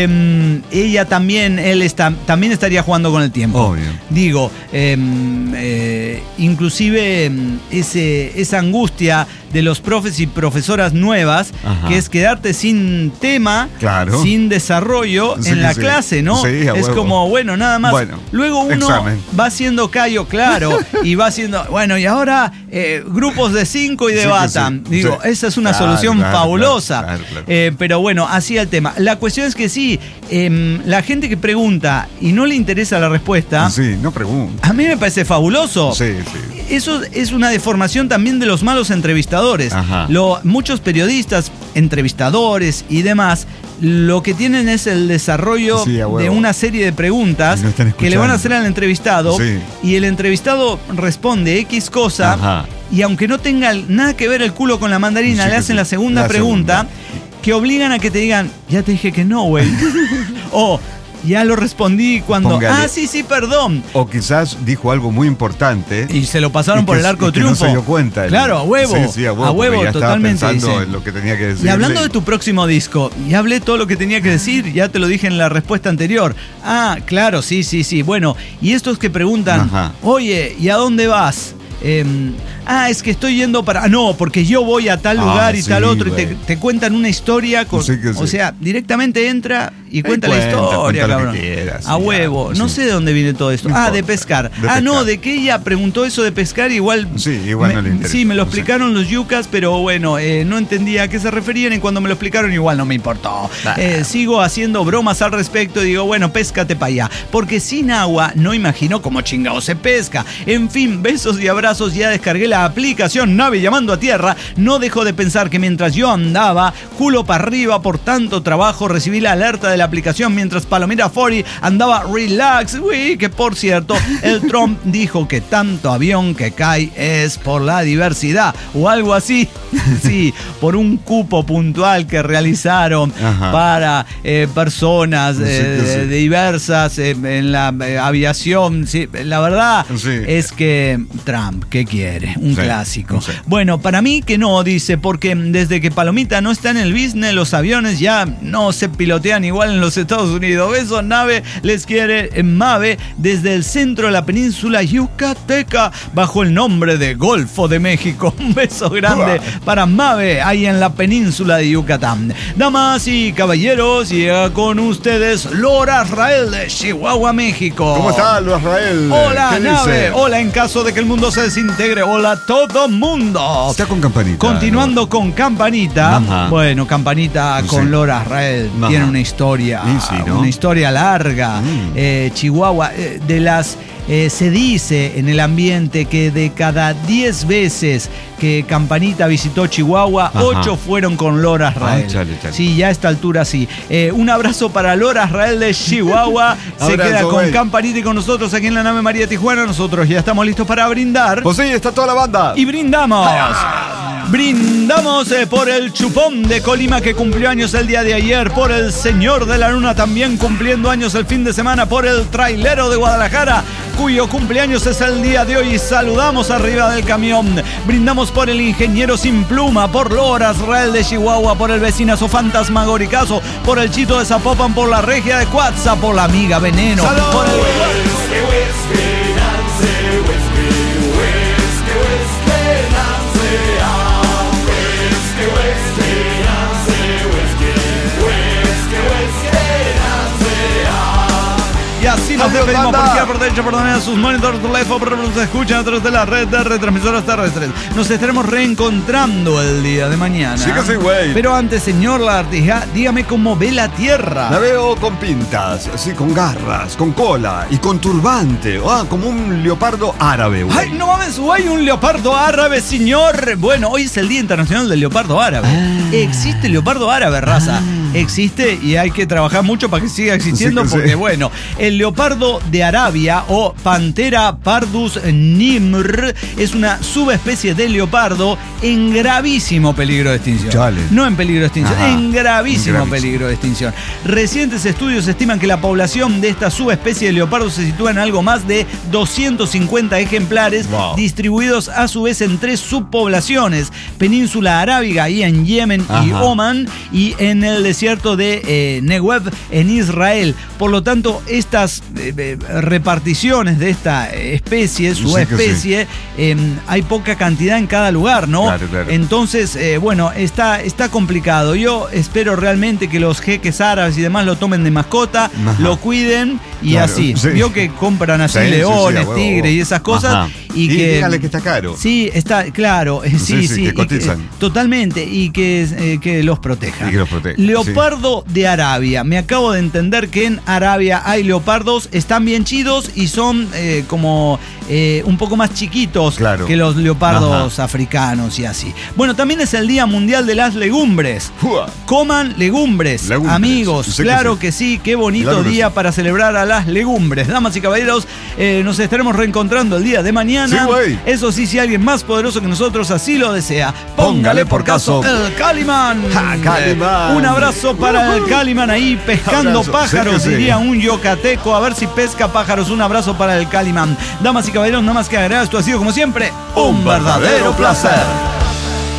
Em, ella también, él está, también estaría jugando con el tiempo. Obvio. Digo, em, eh, inclusive em, ese, esa angustia de los profes y profesoras nuevas, Ajá. que es quedarte sin tema, Claro. sin desarrollo Sí en que la sí. clase, ¿no? Sí, a es huevo. como, bueno, nada más. Bueno, Luego uno examen. va haciendo callo, claro, y va haciendo, bueno, y ahora eh, grupos de cinco y Sí que debatan. sí, Digo, sí. esa es una Claro, solución claro, fabulosa. claro, claro, claro. Eh, pero bueno, así el tema. La cuestión es que sí, em, la gente que pregunta y no le interesa la respuesta, Sí, no pregunto. a mí me parece fabuloso. Sí, sí. Eso es una deformación también de los malos entrevistadores. Ajá. Lo, muchos periodistas, entrevistadores y demás, lo que tienen es el desarrollo Sí, a huevo. de una serie de preguntas Y no están que le van a escuchando. hacer al entrevistado Sí. y el entrevistado responde X cosa Ajá. y aunque no tenga nada que ver el culo con la mandarina, Sí, le que hacen sí. la segunda La pregunta segunda. que obligan a que te digan, ya te dije que no, güey. O ya lo respondí cuando, Póngale. ah, sí, sí, perdón. O quizás dijo algo muy importante. Y se lo pasaron y por que- el arco y de que no triunfo. se dio cuenta. Claro, a huevo. Sí, sí, a huevo. A huevo, porque ya totalmente, Estaba pensando dice. en lo que tenía que decir. Y hablando de tu próximo disco, ya hablé todo lo que tenía que decir, ya te lo dije en la respuesta anterior. Ah, claro, sí, sí, sí. Bueno, y estos que preguntan, Ajá. oye, ¿y a dónde vas? Eh, ah, es que estoy yendo para... Ah, no, porque yo voy a tal Ah, lugar y sí, tal otro. Y te, güey. te cuentan una historia. Con, Sí que sí. O sea, directamente entra Y cuenta, cuenta la historia, cuenta lo que cabrón. quieras, a sí, huevo. ya, No sí. sé de dónde viene todo esto. No ah, importa. de pescar. De ah, no, pescar. de que ella preguntó eso de pescar. Igual. Sí, igual me, no le interesa. Sí, me lo No sé. explicaron los yucas, pero bueno, eh, no entendía a qué se referían y cuando me lo explicaron igual no me importó. Ah. Eh, sigo haciendo bromas al respecto y digo, bueno, péscate para allá. Porque sin agua no imagino cómo chingado se pesca. En fin, besos y abrazos. Ya descargué la aplicación Nave Llamando a Tierra. No dejo de pensar que mientras yo andaba culo para arriba por tanto trabajo, recibí la alerta de la aplicación mientras Palomira cuarenta andaba relax. Uy, que por cierto, el Trump dijo que tanto avión que cae es por la diversidad o algo así. Sí, por un cupo puntual que realizaron Ajá. para eh, personas Sí, eh, que sí. diversas eh, en la eh, aviación. Sí, la verdad Sí. es que Trump, ¿qué quiere? Un Sí, clásico. sí. Bueno, para mí que no, dice, porque desde que Palomita no está en el business, los aviones ya no se pilotean igual en los Estados Unidos. Besos, Nave, les quiere eh, Mave desde el centro de la península yucateca bajo el nombre de Golfo de México. Un beso grande para Mave ahí en la península de Yucatán. Damas y caballeros, llega con ustedes Lora Israel de Chihuahua, México. ¿Cómo está, Luis Israel? Hola, ¿Qué Nave. dice? Hola, en caso de que el mundo se desintegre. Hola, todo mundo. Está con campanita. Continuando con Campanita. Ajá. Bueno, Campanita Sí. con Lora Israel. Ajá. Tiene una historia. Y sí, ¿no? Una historia larga. Mm. Eh, Chihuahua, eh, de las. Eh, se dice en el ambiente que de cada diez veces que Campanita visitó Chihuahua, Ajá. ocho fueron con Lora Israel. Ah, chale, chale. Sí, ya a esta altura sí. Eh, un abrazo para Lora Israel de Chihuahua. Se Abrazo, queda con güey. Campanita y con nosotros aquí en la nave María Tijuana. Nosotros ya estamos listos para brindar. Pues sí, está toda la banda. Y brindamos. Brindamos eh, por el Chupón de Colima que cumplió años el día de ayer, por el Señor de la Luna también cumpliendo años el fin de semana, por el Trailero de Guadalajara cuyo cumpleaños es el día de hoy y saludamos arriba del camión. Brindamos por el Ingeniero Sin Pluma, por Lora Israel de Chihuahua, por el Vecinazo Fantasmagoricazo, por el Chito de Zapopan, por la Regia de Cuatza, por la Amiga Veneno, ¡Salud! por el... Y así nos Adiós, despedimos por banda. izquierda, por derecha, por donde sus monitores, teléfono, pero nos escuchan a través de la red de retransmisoras terrestres. Nos estaremos reencontrando el día de mañana. Sí que sí, güey. Pero antes, señor Lagartija, dígame cómo ve la Tierra. La veo con pintas, así con garras, con cola y con turbante. Ah, como un leopardo árabe, güey. ¡Ay, no mames! ¡Hay un leopardo árabe, señor! Bueno, hoy es el Día Internacional del Leopardo Árabe. Ah. Existe el leopardo árabe, raza. Existe y hay que trabajar mucho para que siga existiendo Sí que sí. porque, bueno, el leopardo de Arabia o Pantera pardus nimr es una subespecie de leopardo en gravísimo peligro de extinción. Chale. No en peligro de extinción, Ajá. en gravísimo, Gravísimo. peligro de extinción. Recientes estudios estiman que la población de esta subespecie de leopardo se sitúa en algo más de doscientos cincuenta ejemplares, Wow. distribuidos a su vez en tres subpoblaciones: Península Arábiga y en Yemen y Ajá. Oman, y en el desierto de eh, Negev en Israel. Por lo tanto, estas eh, eh, reparticiones de esta especie, Sí subespecie, eh, hay poca cantidad en cada lugar, ¿no? Claro, claro. Entonces, eh, bueno, está, está complicado. Yo espero realmente que los jeques árabes y demás lo tomen de mascota, Ajá. lo cuiden y Claro, así. sí. Vio que compran así Sí, sí, sí, leones, a huevo. tigres y esas cosas. Ajá. Y, Y que dígale que está caro. Sí, está claro. eh, Sí, Sí, sí. sí, que y que- cotizan. totalmente. Y que, eh, que los proteja. Y que los proteja, Leopardo de Arabia. Me acabo de entender que en Arabia hay leopardos, están bien chidos y son eh, como eh, un poco más chiquitos Claro. que los leopardos Ajá. africanos y así. Bueno, también es el Día Mundial de las Legumbres. Fua. Coman legumbres, Legumbres. amigos. Sé que claro sí. que sí, qué bonito Claro que día sí. para celebrar a las legumbres. Damas y caballeros, eh, nos estaremos reencontrando el día de mañana. Sí, güey. Eso sí, si alguien más poderoso que nosotros así lo desea, póngale Póngale por por caso caso. el Calimán. Ja, Calimán. Un abrazo para el Calimán ahí pescando Abrazo. pájaros, Sí que sí. diría un yocateco. A ver si pesca pájaros. Un abrazo para el Calimán. Damas y caballeros, nada más que agregar, esto ha sido como siempre un verdadero placer.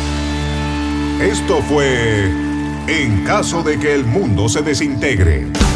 Esto fue En caso de que el mundo se desintegre.